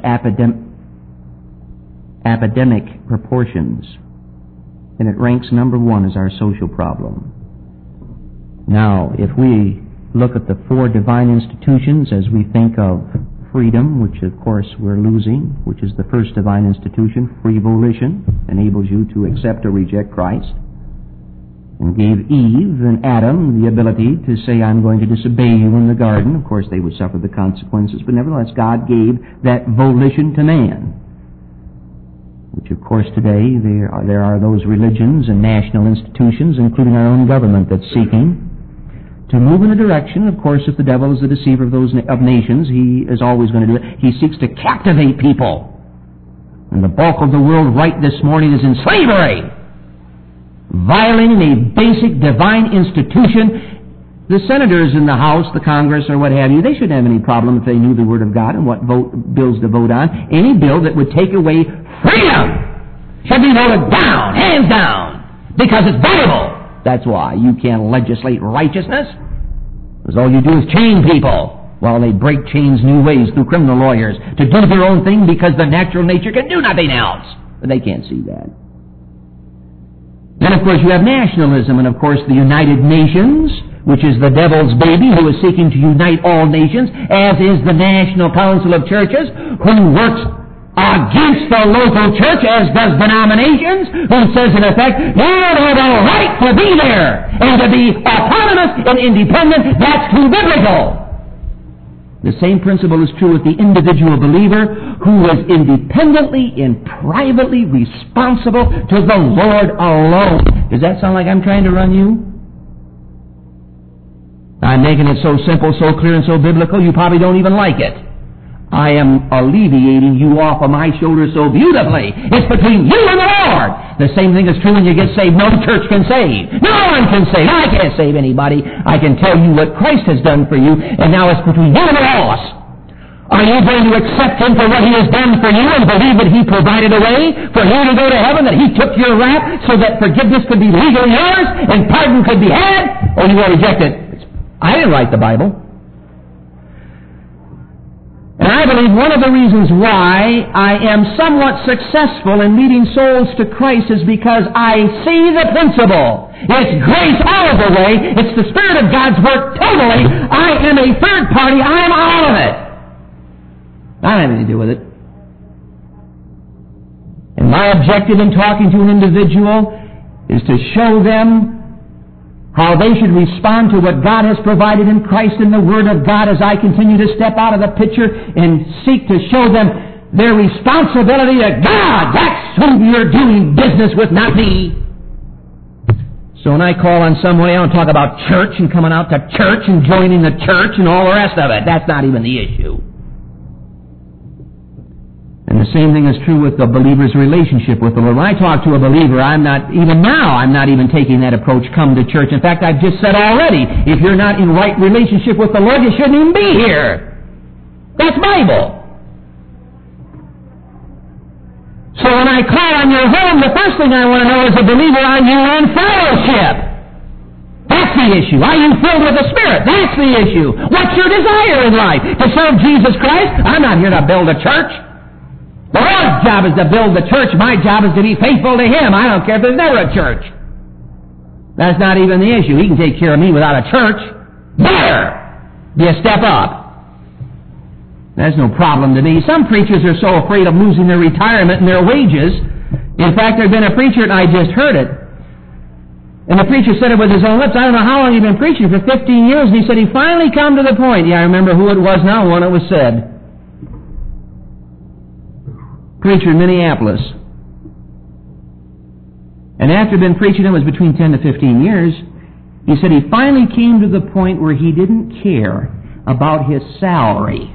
epidemic proportions, and it ranks number one as our social problem. Now, if we look at the four divine institutions as we think of freedom, which of course we're losing, which is the first divine institution, free volition, enables you to accept or reject Christ, and gave Eve and Adam the ability to say, I'm going to disobey you in the garden. Of course, they would suffer the consequences, but nevertheless, God gave that volition to man, which of course today there are those religions and national institutions, including our own government, that's seeking to move in a direction. Of course, if the devil is the deceiver of of nations, he is always going to do it. He seeks to captivate people. And the bulk of the world right this morning is in slavery, violating a basic divine institution. The senators in the House, the Congress, or what have you, they shouldn't have any problem if they knew the Word of God and what bills to vote on. Any bill that would take away freedom should be voted down, hands down, because it's Bible. That's why you can't legislate righteousness, because all you do is chain people while they break chains new ways through criminal lawyers to do their own thing because the natural nature can do nothing else. But they can't see that. Then, of course, you have nationalism, and, of course, the United Nations, which is the devil's baby who is seeking to unite all nations, as is the National Council of Churches, who works against the local church, as does denominations, who says, in effect, you don't have a right to be there, and to be autonomous and independent. That's too biblical. The same principle is true with the individual believer who is independently and privately responsible to the Lord alone. Does that sound like I'm trying to run you? I'm making it so simple, so clear, and so biblical, you probably don't even like it. I am alleviating you off of my shoulders so beautifully. It's between you and the Lord. The same thing is true when you get saved. No church can save. No one can save. I can't save anybody. I can tell you what Christ has done for you, and now it's between you and the lost. Are you going to accept Him for what He has done for you and believe that He provided a way for you to go to heaven, that He took your wrath so that forgiveness could be legally yours and pardon could be had, or you will reject it? I didn't write the Bible. And I believe one of the reasons why I am somewhat successful in leading souls to Christ is because I see the principle. It's grace all of the way. It's the Spirit of God's work totally. I am a third party. I am all of it. I don't have anything to do with it. And my objective in talking to an individual is to show them how they should respond to what God has provided in Christ in the Word of God as I continue to step out of the picture and seek to show them their responsibility to God. That's who you're doing business with, not me. So when I call on somebody, I don't talk about church and coming out to church and joining the church and all the rest of it. That's not even the issue. And The same thing is true with the believer's relationship with the Lord. When I talk to a believer, I'm not even taking that approach, come to church. In fact, I've just said already, if you're not in right relationship with the Lord, you shouldn't even be here. That's Bible. So when I call on your home, the first thing I want to know is a believer, are you in fellowship? That's the issue. Are you filled with the Spirit? That's the issue. What's your desire in life? To serve Jesus Christ? I'm not here to build a church. The Lord's job is to build the church. My job is to be faithful to Him. I don't care if there's never a church. That's not even the issue. He can take care of me without a church. Better be a step up. That's no problem to me. Some preachers are so afraid of losing their retirement and their wages. In fact, there's been a preacher, and I just heard it. And the preacher said it with his own lips. I don't know how long he'd been preaching, for 15 years, and he said he finally come to the point. Yeah, I remember who it was now when it was said. Preacher in Minneapolis. And after been preaching, it was between 10 to 15 years, he said he finally came to the point where he didn't care about his salary.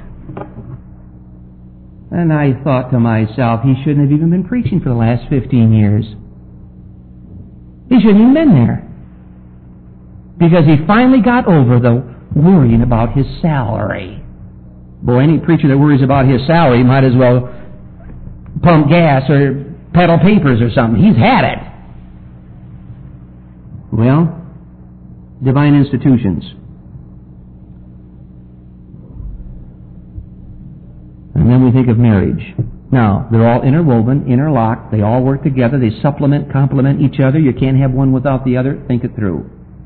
And I thought to myself, he shouldn't have even been preaching for the last 15 years. He shouldn't have been there. Because he finally got over the worrying about his salary. Boy, any preacher that worries about his salary might as well pump gas or peddle papers or something. He's had it. Well, divine institutions. And then we think of marriage. Now, they're all interwoven, interlocked. They all work together. They supplement, complement each other. You can't have one without the other. Think it through.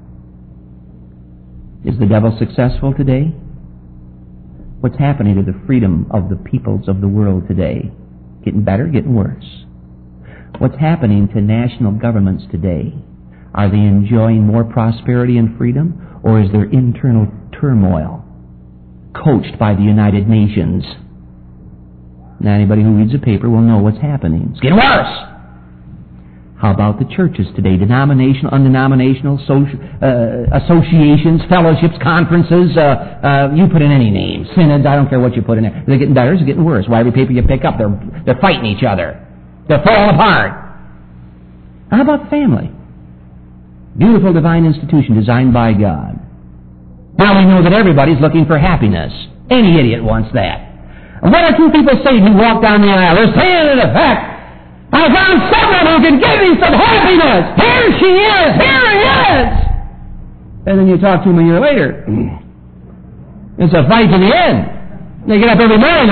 Is the devil successful today? What's happening to the freedom of the peoples of the world today? Getting better, getting worse. What's happening to national governments today? Are they enjoying more prosperity and freedom, or is there internal turmoil coached by the United Nations? Now, anybody who reads the paper will know what's happening. It's getting worse. How about the churches today? Denominational, undenominational, associations, fellowships, conferences, you put in any name. Synods, I don't care what you put in there. They're getting better, it's getting worse. Why, every paper you pick up, they're fighting each other. They're falling apart. How about the family? Beautiful divine institution designed by God. Now we know that everybody's looking for happiness. Any idiot wants that. And what do two people say as you walk down the aisle? They're saying in effect, I found someone who can give me some happiness. Here she is. Here he is. And then you talk to them a year later. It's a fight to the end. They get up every morning,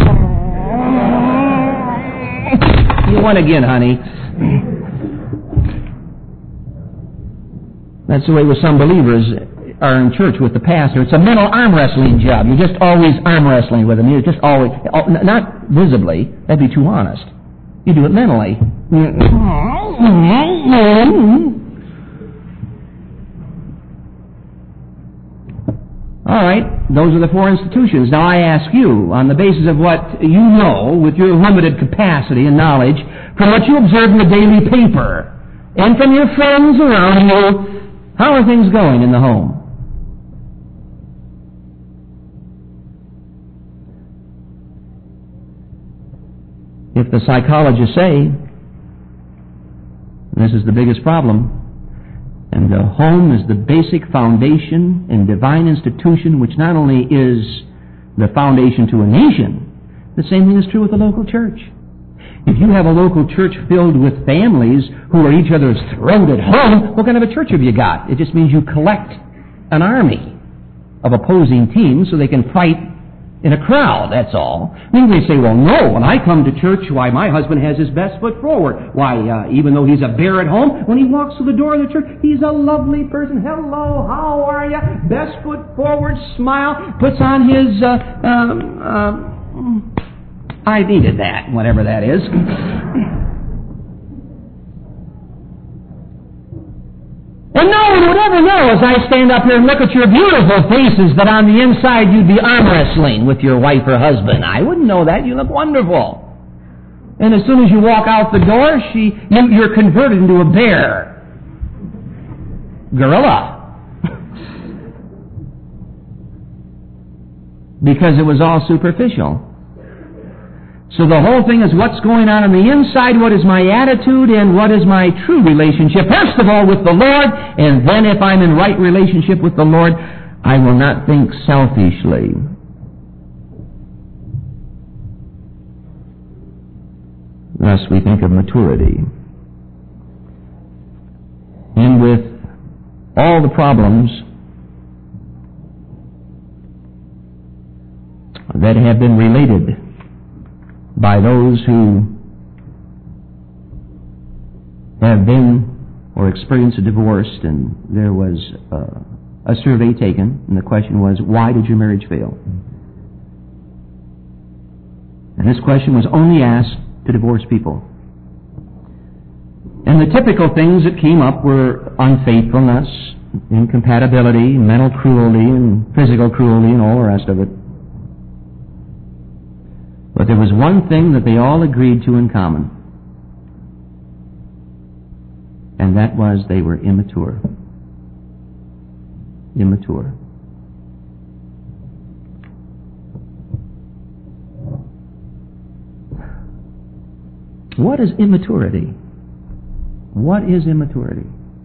you won again, honey. That's the way with some believers are in church with the pastor. It's a mental arm wrestling job. You're just always arm wrestling with them. You're just always, not visibly, that'd be too honest. You do it mentally. All right, those are the four institutions. Now I ask you, on the basis of what you know, with your limited capacity and knowledge, from what you observe in the daily paper, and from your friends around you, how are things going in the home? If the psychologists say, this is the biggest problem, and the home is the basic foundation and divine institution, which not only is the foundation to a nation, the same thing is true with the local church. If you have a local church filled with families who are each other's throat at home, what kind of a church have you got? It just means you collect an army of opposing teams so they can fight in a crowd, that's all. Then they say, well, no, when I come to church, why, my husband has his best foot forward. Why, even though he's a bear at home, when he walks through the door of the church, he's a lovely person. Hello, how are you? Best foot forward, smile, puts on his, I needed that, whatever that is. And no one would ever know as I stand up here and look at your beautiful faces that on the inside you'd be arm wrestling with your wife or husband. I wouldn't know that. You look wonderful. And as soon as you walk out the door, you're converted into a bear. Gorilla. Because it was all superficial. So the whole thing is what's going on the inside, what is my attitude, and what is my true relationship. First of all with the Lord, and then if I'm in right relationship with the Lord, I will not think selfishly. Thus we think of maturity. And with all the problems that have been related by those who have been or experienced a divorce, and there was a survey taken, and the question was, why did your marriage fail? And this question was only asked to divorced people. And the typical things that came up were unfaithfulness, incompatibility, mental cruelty, and physical cruelty, and all the rest of it. But there was one thing that they all agreed to in common, and that was they were immature. Immature. What is immaturity? What is immaturity?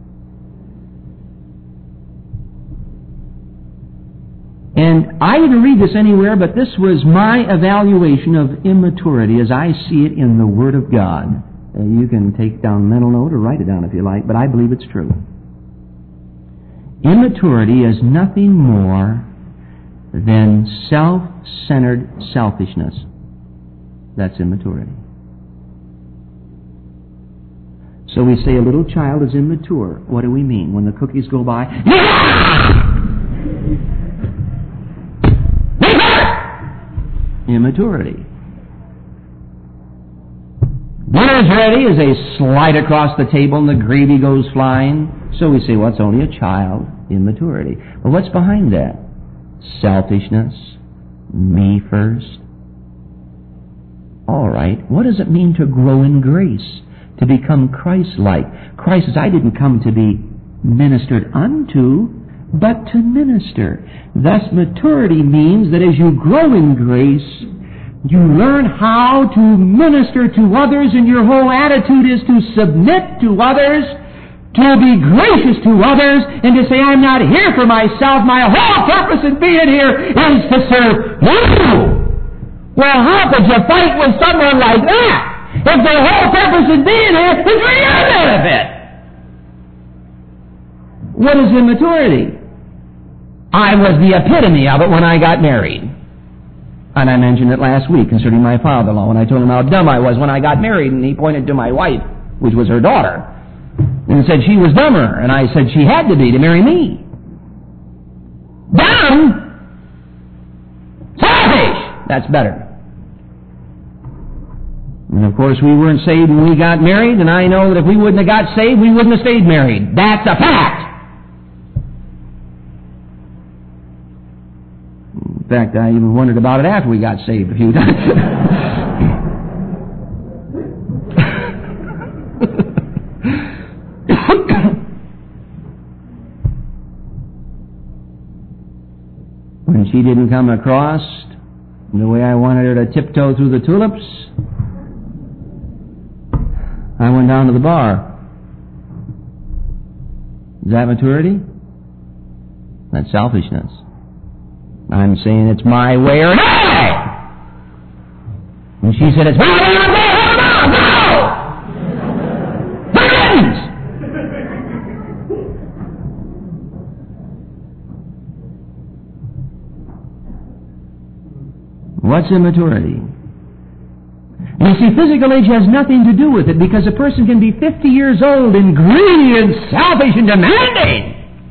And I didn't read this anywhere, but this was my evaluation of immaturity as I see it in the Word of God. You can take down mental note or write it down if you like, but I believe it's true. Immaturity is nothing more than self-centered selfishness. That's immaturity. So we say a little child is immature. What do we mean? When the cookies go by, immaturity. Dinner's ready as they slide across the table and the gravy goes flying. So we say, well, it's only a child, immaturity. But what's behind that? Selfishness, me first. All right, what does it mean to grow in grace? To become Christ-like. Christ says, I didn't come to be ministered unto, but to minister. Thus, maturity means that as you grow in grace, you learn how to minister to others, and your whole attitude is to submit to others, to be gracious to others, and to say, I'm not here for myself. My whole purpose in being here is to serve you. Well, how could you fight with someone like that? If their whole purpose in being here is for your benefit. What is immaturity? I was the epitome of it when I got married. And I mentioned it last week concerning my father-in-law when I told him how dumb I was when I got married, and he pointed to my wife, which was her daughter, and said she was dumber, and I said she had to be to marry me. Dumb? Selfish! That's better. And of course we weren't saved when we got married, and I know that if we wouldn't have got saved, we wouldn't have stayed married. That's a fact! In fact, I even wondered about it after we got saved a few times. When she didn't come across the way I wanted her to tiptoe through the tulips, I went down to the bar. Is that maturity? That's selfishness. I'm saying it's my way or die! And she said, it's my way or die! No! Friends! What's immaturity? And you see, physical age has nothing to do with it, because a person can be 50 years old and greedy and selfish and demanding.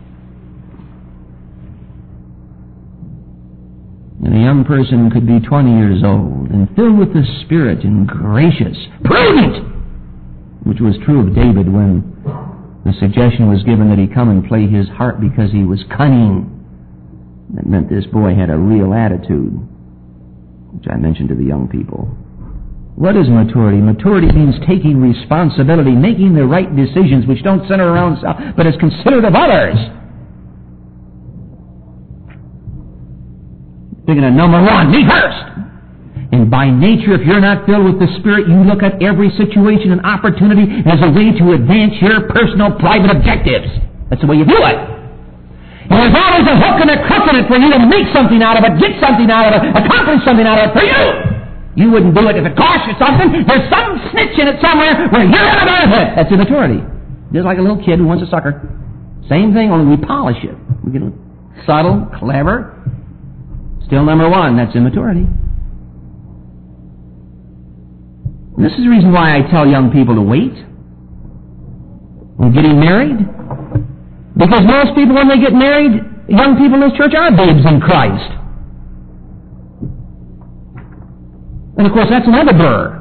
And a young person could be 20 years old and filled with the Spirit and gracious, prudent, which was true of David when the suggestion was given that he come and play his harp because he was cunning. That meant this boy had a real attitude, which I mentioned to the young people. What is maturity? Maturity means taking responsibility, making the right decisions which don't center around self, but is considerate of others. Thinking of number one, me first. And by nature, if you're not filled with the Spirit, you look at every situation and opportunity as a way to advance your personal, private objectives. That's the way you view it. And there's always a hook and a crook in it for you to make something out of it, get something out of it, accomplish something out of it for you. You wouldn't do it if it cost you something. There's some snitch in it somewhere where you're going to benefit. That's immaturity. Just like a little kid who wants a sucker. Same thing, only we polish it. We get it subtle, clever. Still number one, that's immaturity. And this is the reason why I tell young people to wait on getting married. Because most people, when they get married, young people in this church are babes in Christ. And of course, that's another burr.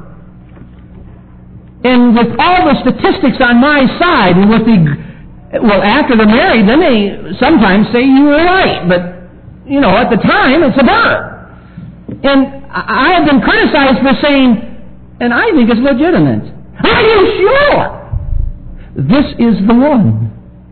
And with all the statistics on my side, and with after they're married, then they sometimes say you were right. But, at the time, it's a burr. And I have been criticized for saying, and I think it's legitimate, are you sure this is the one?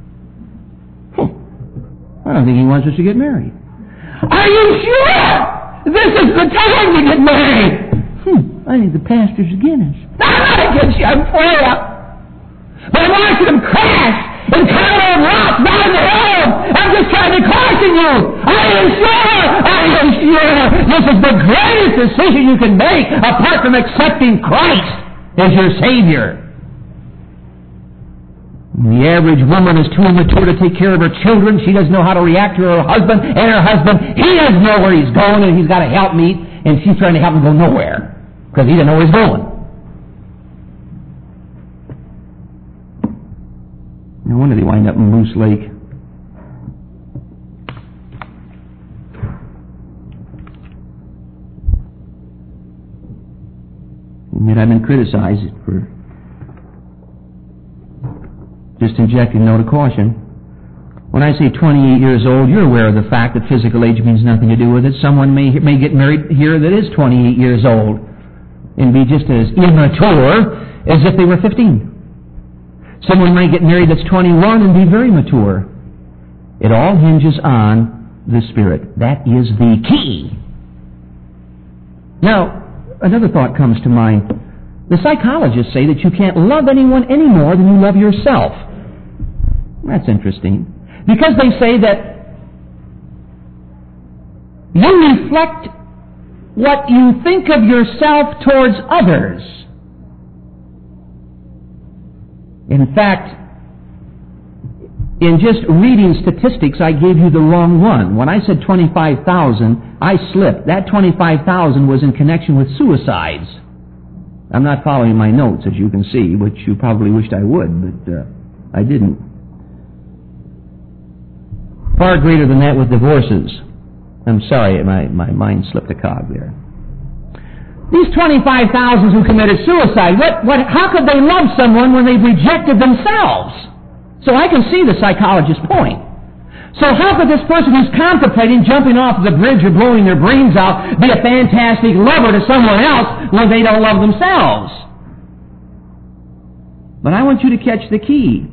I don't think he wants us to get married. Are you sure this is the time to get married? I think the pastor's against us. I'm not against you, I'm for you. But I'm watching them crash and cover and rot down the road. I'm just trying to caution you. Are you sure? Are you sure? This is the greatest decision you can make apart from accepting Christ as your Savior. The average woman is too immature to take care of her children. She doesn't know how to react to her husband, and her husband, he doesn't know where he's going, and he's got a helpmeet, and she's trying to help him go nowhere because he doesn't know where he's going. No wonder they wind up in Moose Lake. And yet I've been criticized for just injecting a note of caution. When I say 28 years old, you're aware of the fact that physical age means nothing to do with it. Someone may get married here that is 28 years old and be just as immature as if they were 15. Someone might get married that's 21 and be very mature. It all hinges on the Spirit. That is the key. Now, another thought comes to mind. The psychologists say that you can't love anyone any more than you love yourself. That's interesting. Because they say that you reflect what you think of yourself towards others. In fact, in just reading statistics, I gave you the wrong one. When I said 25,000, I slipped. That 25,000 was in connection with suicides. I'm not following my notes, as you can see, which you probably wished I would, but I didn't. Far greater than that with divorces. I'm sorry, my mind slipped a cog there. These 25,000 who committed suicide, how could they love someone when they've rejected themselves? So I can see the psychologist's point. So how could this person who's contemplating jumping off the bridge or blowing their brains out be a fantastic lover to someone else when they don't love themselves? But I want you to catch the key.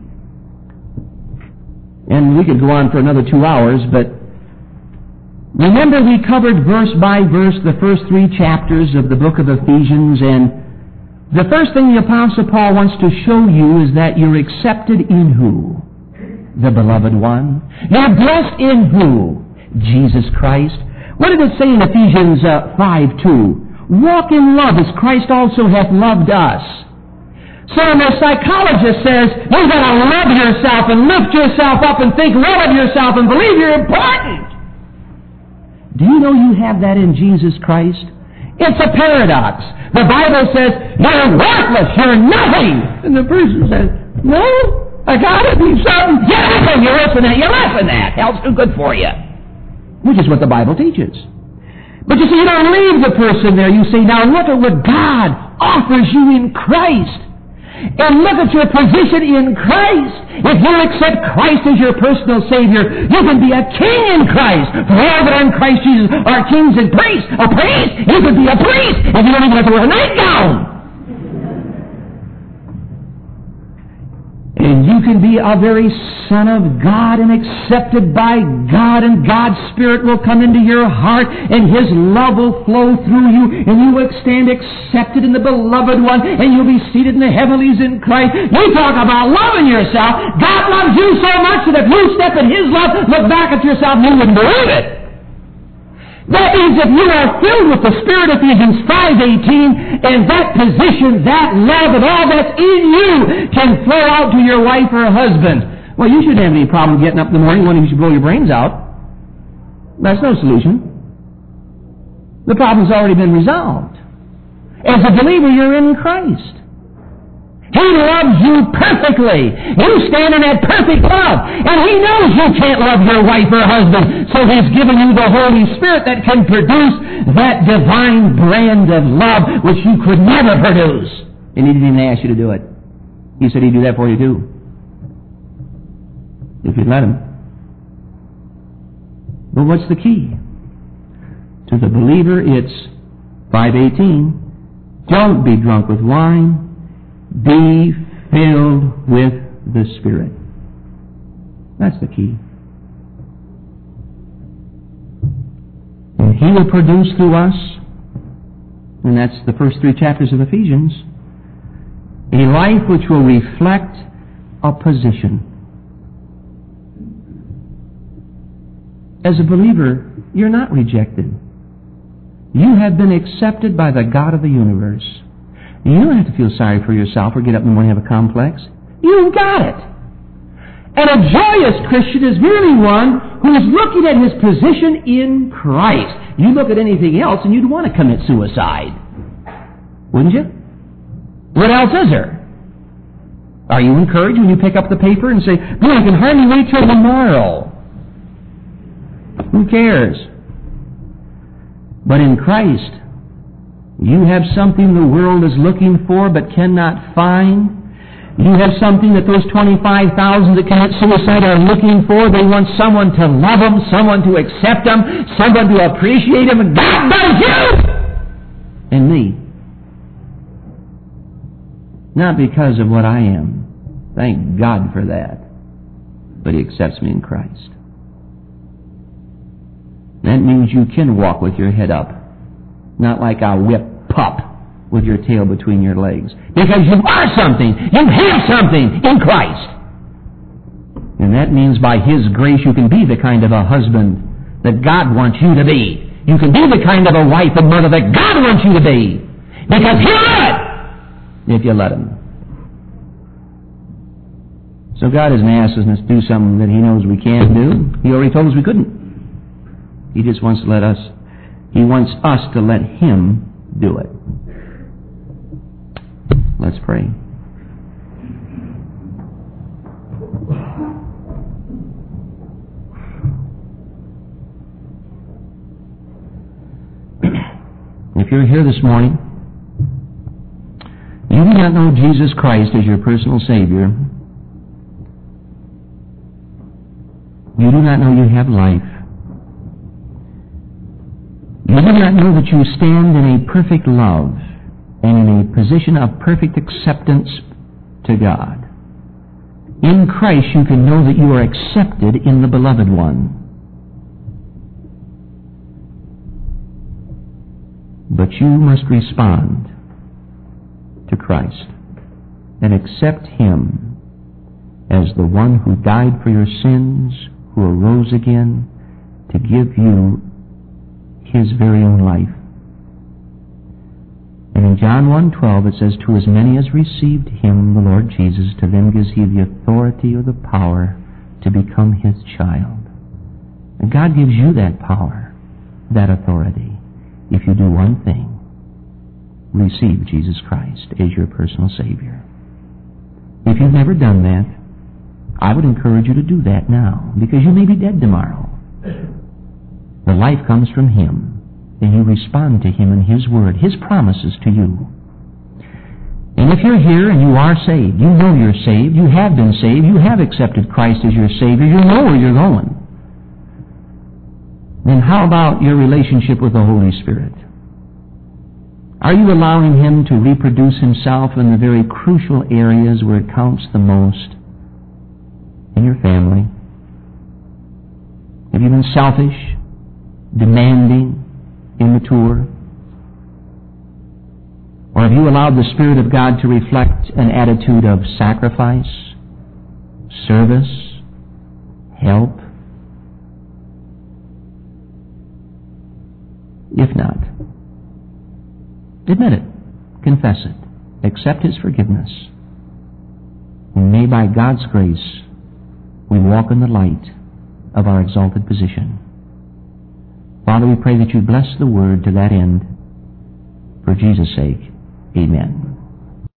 And we could go on for another 2 hours, but remember we covered verse by verse the first 3 chapters of the book of Ephesians, and the first thing the Apostle Paul wants to show you is that you're accepted in who? The Beloved One. You're blessed in who? Jesus Christ. What did it say in Ephesians 5:2? Walk in love as Christ also hath loved us. So when the psychologist says, you've got to love yourself and lift yourself up and think well of yourself and believe you're important. Do you know you have that in Jesus Christ? It's a paradox. The Bible says, you're worthless, you're nothing. And the person says, no, I gotta be something. You're less than that, you're less than that. Hell's too good for you. Which is what the Bible teaches. But you see, you don't leave the person there. You say, now look at what God offers you in Christ. And look at your position in Christ. If you accept Christ as your personal Savior, you can be a king in Christ. For all that are in Christ Jesus are kings and priests. A priest, you could be a priest if you don't even have to wear a nightgown. And you can be a very son of God and accepted by God, and God's Spirit will come into your heart, and His love will flow through you, and you will stand accepted in the Beloved One, and you'll be seated in the heavenlies in Christ. You talk about loving yourself. God loves you so much that if you step in His love, look back at yourself, you wouldn't believe it. That means if you are filled with the Spirit, Ephesians 5:18, and that position, that love, and all that's in you can flow out to your wife or husband, well, you shouldn't have any problem getting up in the morning wanting you should blow your brains out. That's no solution. The problem's already been resolved. As a believer, you're in Christ. He loves you perfectly. You stand in that perfect love. And He knows you can't love your wife or husband. So He's given you the Holy Spirit that can produce that divine brand of love which you could never produce. And He didn't even ask you to do it. He said He'd do that for you too, if you'd let Him. But what's the key? To the believer, it's 5:18. Don't be drunk with wine. Be filled with the Spirit. That's the key. And He will produce through us, and that's the first 3 chapters of Ephesians, a life which will reflect a position. As a believer, you're not rejected. You have been accepted by the God of the universe. You don't have to feel sorry for yourself or get up in the morning and have a complex. You've got it. And a joyous Christian is really one who is looking at his position in Christ. You look at anything else and you'd want to commit suicide. Wouldn't you? What else is there? Are you encouraged when you pick up the paper and say, boy, I can hardly wait till tomorrow? Who cares? But in Christ, you have something the world is looking for but cannot find. You have something that those 25,000 that commit suicide are looking for. They want someone to love them, someone to accept them, someone to appreciate them. And God does you! And me. Not because of what I am. Thank God for that. But He accepts me in Christ. That means you can walk with your head up. Not like a whipped pup with your tail between your legs. Because you are something. You have something in Christ. And that means by His grace you can be the kind of a husband that God wants you to be. You can be the kind of a wife and mother that God wants you to be. Because He'll do it if you let Him. So God isn't asking us to do something that He knows we can't do. He already told us we couldn't. He just wants to let us. He wants us to let Him do it. Let's pray. If you're here this morning, you do not know Jesus Christ as your personal Savior. You do not know you have life. You do not know that you stand in a perfect love and in a position of perfect acceptance to God. In Christ you can know that you are accepted in the Beloved One. But you must respond to Christ and accept Him as the one who died for your sins, who arose again to give you His very own life. And in John 1:12 it says, to as many as received Him, the Lord Jesus, to them gives He the authority or the power to become His child. And God gives you that power, that authority, if you do one thing. Receive Jesus Christ as your personal Savior. If you've never done that, I would encourage you to do that now, because you may be dead tomorrow. The life comes from Him, and you respond to Him and His Word, His promises to you. And if you're here and you are saved, you know you're saved, you have been saved, you have accepted Christ as your Savior, you know where you're going. Then how about your relationship with the Holy Spirit? Are you allowing Him to reproduce Himself in the very crucial areas where it counts the most? in your family? Have you been selfish, demanding, immature? Or have you allowed the Spirit of God to reflect an attitude of sacrifice, service, help? If not, admit it, confess it, accept His forgiveness, and may by God's grace we walk in the light of our exalted position. Father, we pray that you bless the Word to that end. For Jesus' sake, amen.